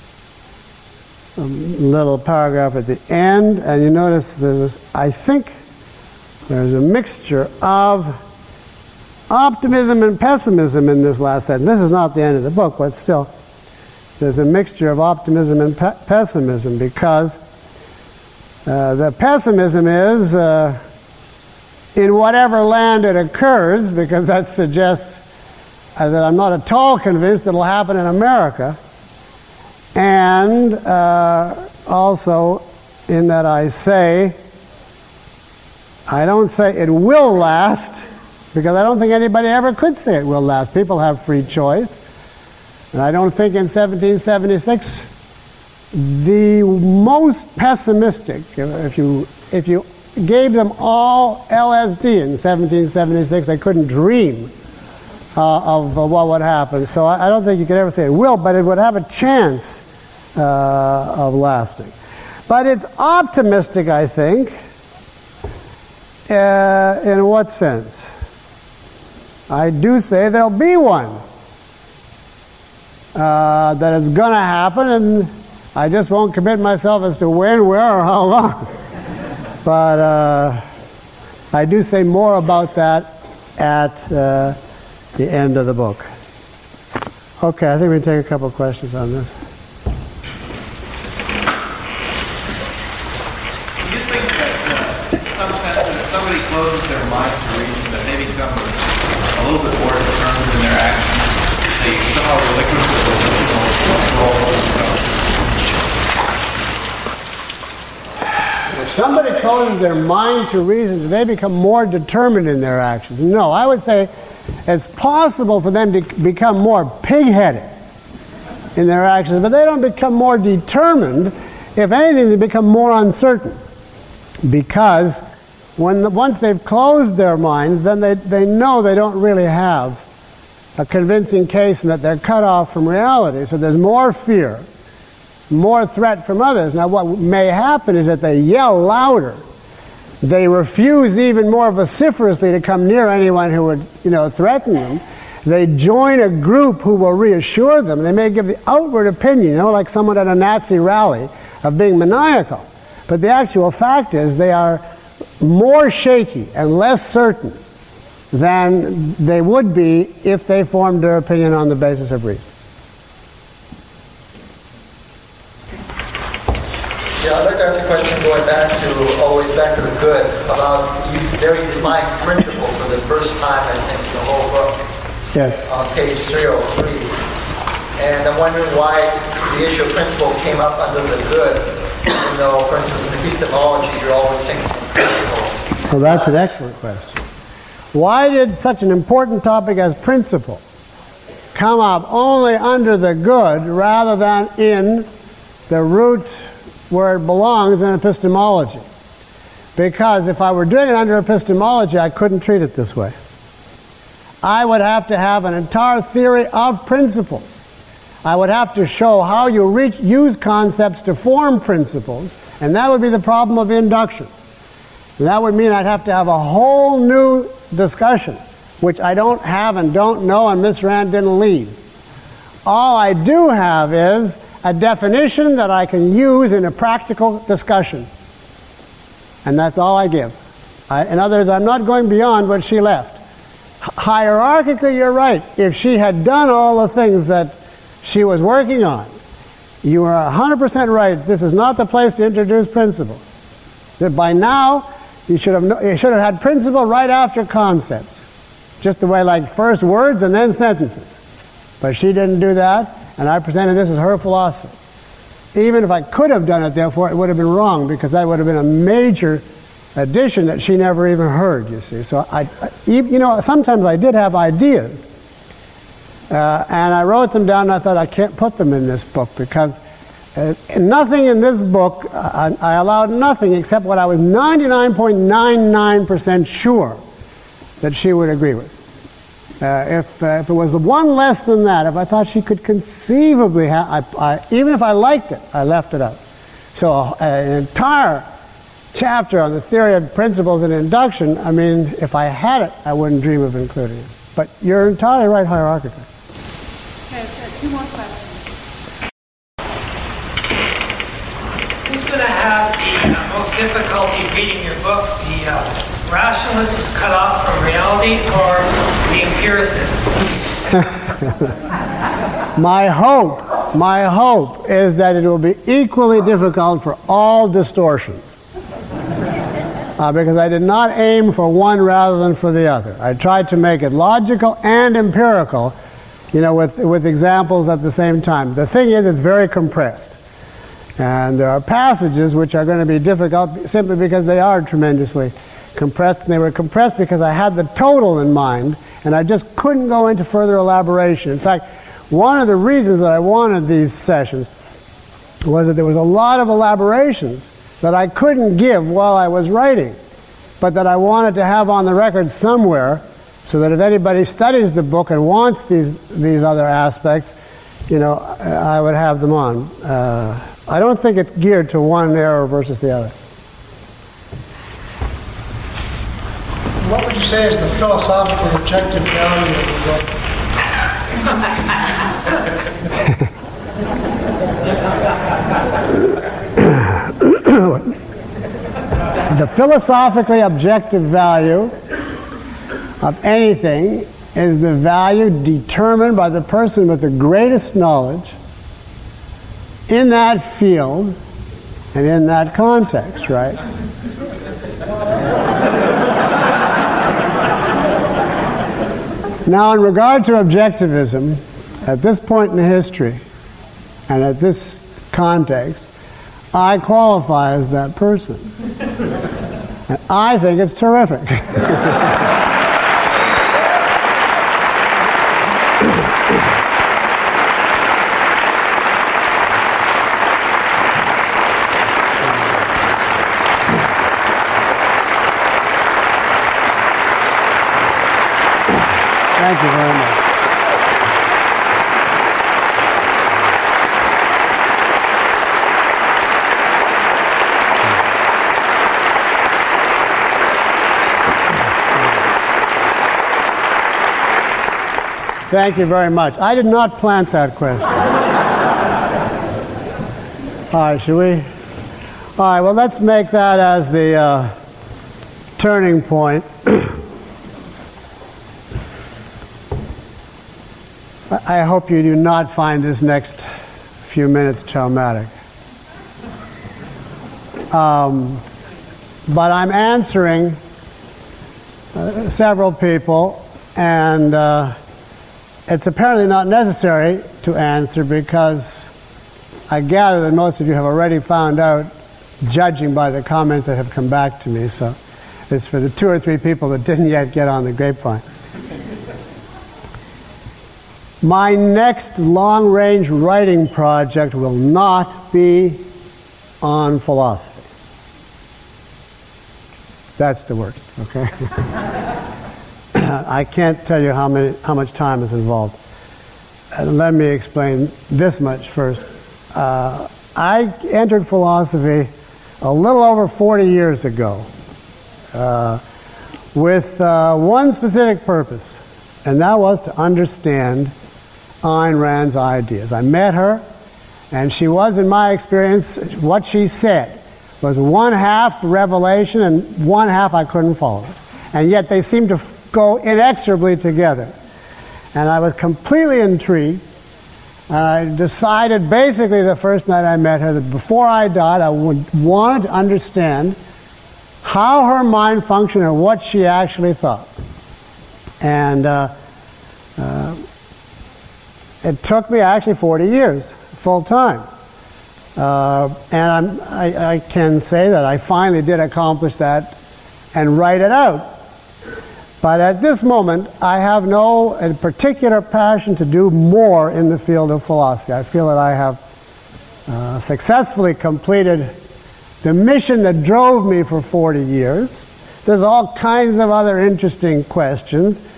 little paragraph at the end, and you notice there's this, I think there's a mixture of optimism and pessimism in this last sentence. This is not the end of the book, but still there's a mixture of optimism and pe- pessimism, because uh, the pessimism is uh, in whatever land it occurs, because that suggests uh, that I'm not at all convinced it'll happen in America, and uh, also in that I say, I don't say it will last, because I don't think anybody ever could say it will last. People have free choice. And I don't think in seventeen seventy-six, the most pessimistic, if you, if you gave them all L S D in seventeen seventy-six, they couldn't dream uh, of uh, what would happen. So I, I don't think you could ever say it will, but it would have a chance uh, of lasting. But it's optimistic, I think. Uh, in what sense? I do say there'll be one. Uh, that it's going to happen, and I just won't commit myself as to when, where, or how long. But uh, I do say more about that at uh, the end of the book. Okay, I think we can take a couple of questions on this. Do you think that, uh, in some sense, that if somebody closes their mind to reason, that they become a little bit more determined in their actions? They somehow relinquish the original control of themselves. If somebody closes their mind to reason, do they become more determined in their actions? No, I would say it's possible for them to become more pig-headed in their actions, but they don't become more determined. If anything, they become more uncertain, because when the, once they've closed their minds, then they, they know they don't really have a convincing case and that they're cut off from reality. So there's more fear, more threat from others. Now what may happen is that they yell louder. They refuse even more vociferously to come near anyone who would, you know, threaten them. They join a group who will reassure them. They may give the outward opinion, you know, like someone at a Nazi rally, of being maniacal. But the actual fact is they are more shaky and less certain than they would be if they formed their opinion on the basis of reason. Yeah, I'd like to ask a question going back to, always back to the good, about you very defined principle for the first time, I think, in the whole book. Yes. On page three oh three. And I'm wondering why the issue of principle came up under the good, even though, for instance, in epistemology, you're always thinking in principles. Well, that's an excellent question. Why did such an important topic as principle come up only under the good rather than in the root where it belongs in epistemology? Because if I were doing it under epistemology, I couldn't treat it this way. I would have to have an entire theory of principles. I would have to show how you reach, use concepts to form principles, and that would be the problem of induction. And that would mean I'd have to have a whole new discussion, which I don't have and don't know, and Miss Rand didn't leave. All I do have is a definition that I can use in a practical discussion. And that's all I give. I, in other words, I'm not going beyond what she left. Hierarchically, you're right. If she had done all the things that she was working on, you are one hundred percent right. This is not the place to introduce principle. That by now, you should have you should have had principle right after concepts, just the way like first words and then sentences. But she didn't do that, and I presented this as her philosophy. Even if I could have done it, therefore, it would have been wrong, because that would have been a major addition that she never even heard, you see. So, I, I you know, sometimes I did have ideas, uh, and I wrote them down, and I thought I can't put them in this book, because uh, nothing in this book, uh, I allowed nothing except what I was ninety-nine point nine nine percent sure that she would agree with. Uh, if, uh, if it was one less than that, if I thought she could conceivably have, I, I, even if I liked it, I left it out. So uh, an entire chapter on the theory of principles in induction, I mean, if I had it, I wouldn't dream of including it. But you're entirely right hierarchically. Okay, so two more questions. Who's going to have the uh, most difficulty reading your book? The uh, rationalist who's cut off from reality, or the empiricist? My hope, my hope is that it will be equally difficult for all distortions. Uh, because I did not aim for one rather than for the other. I tried to make it logical and empirical, you know, with, with examples at the same time. The thing is, it's very compressed. And there are passages which are going to be difficult simply because they are tremendously compressed. And they were compressed because I had the total in mind, and I just couldn't go into further elaboration. In fact, one of the reasons that I wanted these sessions was that there was a lot of elaborations that I couldn't give while I was writing, but that I wanted to have on the record somewhere, so that if anybody studies the book and wants these these other aspects, you know, I would have them on. Uh, I don't think it's geared to one error versus the other. What would you say is the philosophically objective value of the book? The philosophically objective value of anything is the value determined by the person with the greatest knowledge in that field and in that context, right? Now, in regard to objectivism, at this point in history and at this context, I qualify as that person. And I think it's terrific. Thank you very much. Thank you very much. I did not plant that question. All right, should we? All right, well, let's make that as the uh, turning point. I hope you do not find this next few minutes traumatic. Um, but I'm answering uh, several people, and uh, it's apparently not necessary to answer because I gather that most of you have already found out, judging by the comments that have come back to me. So it's for the two or three people that didn't yet get on the grapevine. My next long-range writing project will not be on philosophy. That's the worst, okay? I can't tell you how many, how much time is involved. Uh, let me explain this much first. Uh, I entered philosophy a little over forty years ago uh, with uh, one specific purpose, and that was to understand Ayn Rand's ideas. I met her, and she was, in my experience, what she said was one half revelation and one half I couldn't follow. And yet they seemed to go inexorably together. And I was completely intrigued. I decided basically the first night I met her that before I died I would wanted to understand how her mind functioned and what she actually thought. And uh, uh, it took me actually forty years, full time. Uh, and I'm, I, I can say that I finally did accomplish that and write it out. But at this moment, I have no uh, particular passion to do more in the field of philosophy. I feel that I have uh, successfully completed the mission that drove me for forty years. There's all kinds of other interesting questions,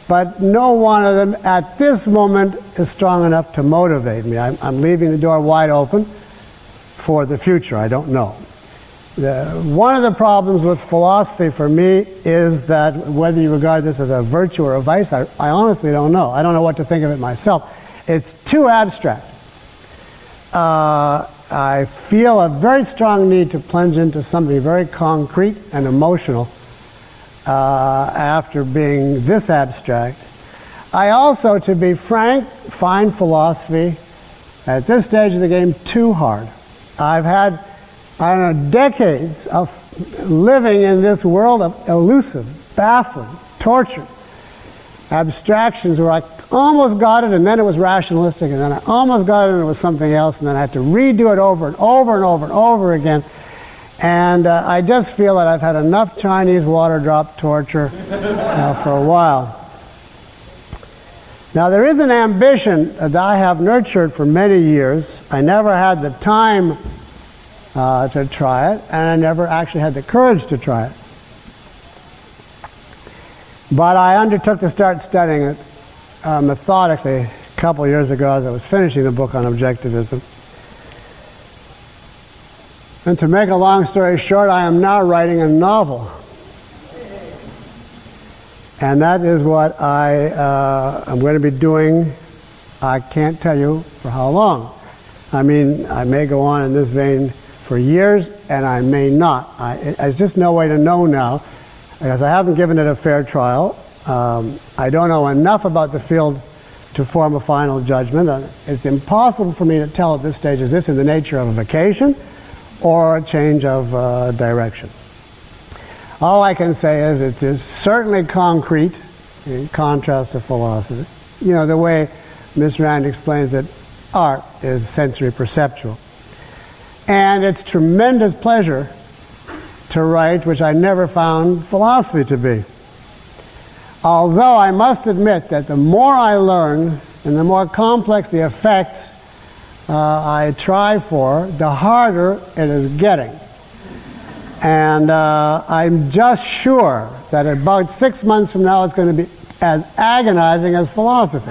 but no one of them at this moment is strong enough to motivate me. I'm, I'm leaving the door wide open for the future. I don't know. The, one of the problems with philosophy for me is that whether you regard this as a virtue or a vice, I, I honestly don't know. I don't know what to think of it myself. It's too abstract. Uh, I feel a very strong need to plunge into something very concrete and emotional uh, after being this abstract. I also, to be frank, find philosophy at this stage of the game too hard. I've had, I don't know, decades of living in this world of elusive, baffling, tortured abstractions where I almost got it and then it was rationalistic and then I almost got it and it was something else and then I had to redo it over and over and over and over again. And uh, I just feel that I've had enough Chinese water drop torture uh, for a while. Now there is an ambition that I have nurtured for many years. I never had the time uh, to try it, and I never actually had the courage to try it. But I undertook to start studying it uh, methodically a couple years ago as I was finishing the book on objectivism. And to make a long story short, I am now writing a novel. And that is what I uh, am going to be doing. I can't tell you for how long. I mean, I may go on in this vein for years, and I may not. I, it, there's just no way to know now, because I haven't given it a fair trial. Um, I don't know enough about the field to form a final judgment. Uh, it's impossible for me to tell at this stage, is this in the nature of a vacation or a change of uh, direction? All I can say is it is certainly concrete in contrast to philosophy. You know, the way Miss Rand explains that art is sensory perceptual. And it's tremendous pleasure to write, which I never found philosophy to be. Although I must admit that the more I learn and the more complex the effects uh, I try for, the harder it is getting. And uh, I'm just sure that about six months from now it's going to be as agonizing as philosophy.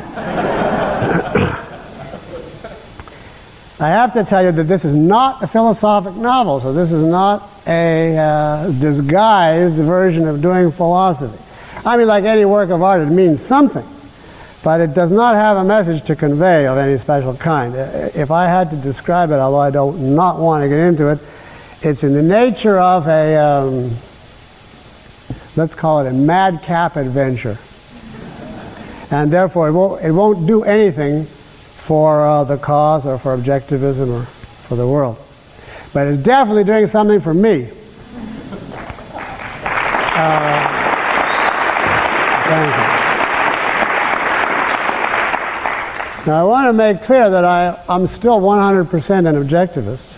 I have to tell you that this is not a philosophic novel, so this is not a uh, disguised version of doing philosophy. I mean, like any work of art, it means something, but it does not have a message to convey of any special kind. If I had to describe it, although I don't not want to get into it, it's in the nature of a, um, let's call it a madcap adventure. And therefore, it won't, it won't do anything for uh, the cause or for objectivism or for the world. But it's definitely doing something for me. Uh, thank you. Now, I want to make clear that I, I'm still one hundred percent an objectivist.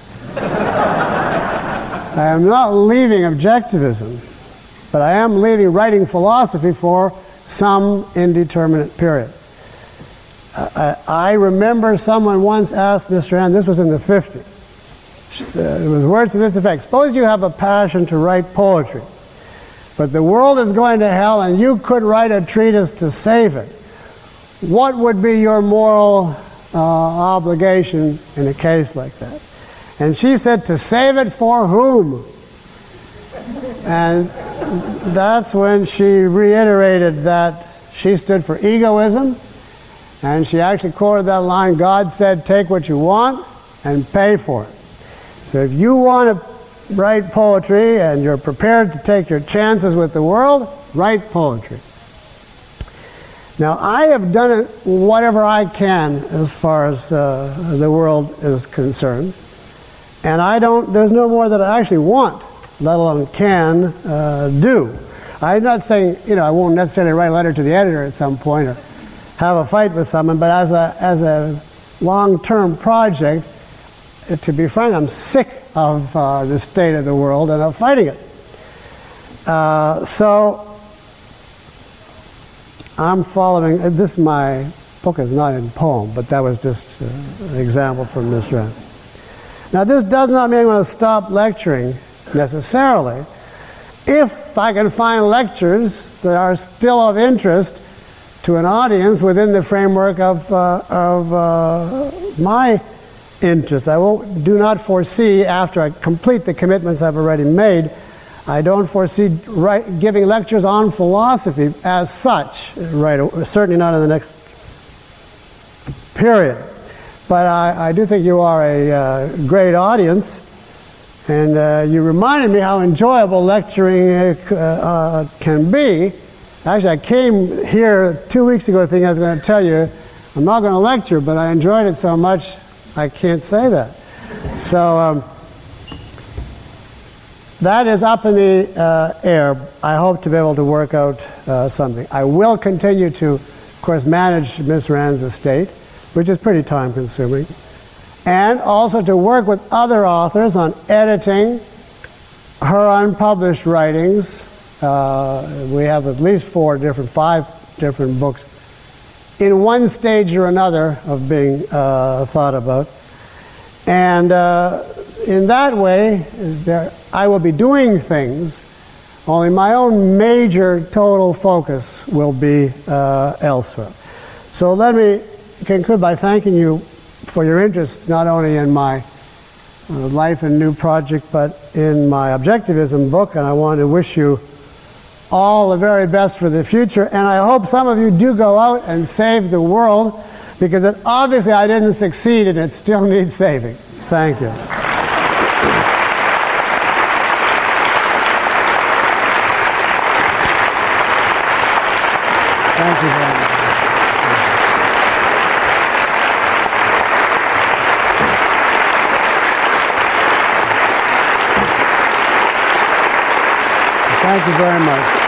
I am not leaving objectivism, but I am leaving writing philosophy for some indeterminate period. I, I remember someone once asked Mister Rand, this was in the fifties, it was words to this effect: suppose you have a passion to write poetry, but the world is going to hell and you could write a treatise to save it. What would be your moral uh, obligation in a case like that? And she said, to save it for whom? And that's when she reiterated that she stood for egoism, and she actually quoted that line, God said, take what you want and pay for it. So if you want to write poetry and you're prepared to take your chances with the world, write poetry. Now, I have done it whatever I can as far as uh, the world is concerned. And I don't, there's no more that I actually want, let alone can uh, do. I'm not saying, you know, I won't necessarily write a letter to the editor at some point or have a fight with someone, but as a, as a long-term project, to be frank, I'm sick of uh, the state of the world and of fighting it. Uh, so, I'm following, this, my book is not in poem, but that was just uh, an example from Miz Rand. Now, this does not mean I'm going to stop lecturing necessarily. If I can find lectures that are still of interest to an audience within the framework of, uh, of uh, my interests. I won't, do not foresee, after I complete the commitments I've already made, I don't foresee right, giving lectures on philosophy as such, right, certainly not in the next period. But I, I do think you are a uh, great audience, and uh, you reminded me how enjoyable lecturing uh, uh, can be. Actually, I came here two weeks ago thinking I was going to tell you I'm not going to lecture, but I enjoyed it so much I can't say that. So um, that is up in the uh, air. I hope to be able to work out uh, something. I will continue to, of course, manage Miss Rand's estate, which is pretty time-consuming, and also to work with other authors on editing her unpublished writings. Uh, we have at least four different, five different books in one stage or another of being uh, thought about. And uh, in that way, there, I will be doing things, only my own major total focus will be uh, elsewhere. So let me conclude by thanking you for your interest not only in my uh, Life and New project, but in my Objectivism book, and I want to wish you all the very best for the future, and I hope some of you do go out and save the world, because it, obviously I didn't succeed and it still needs saving. Thank you. Thank you very much. Thank you very much.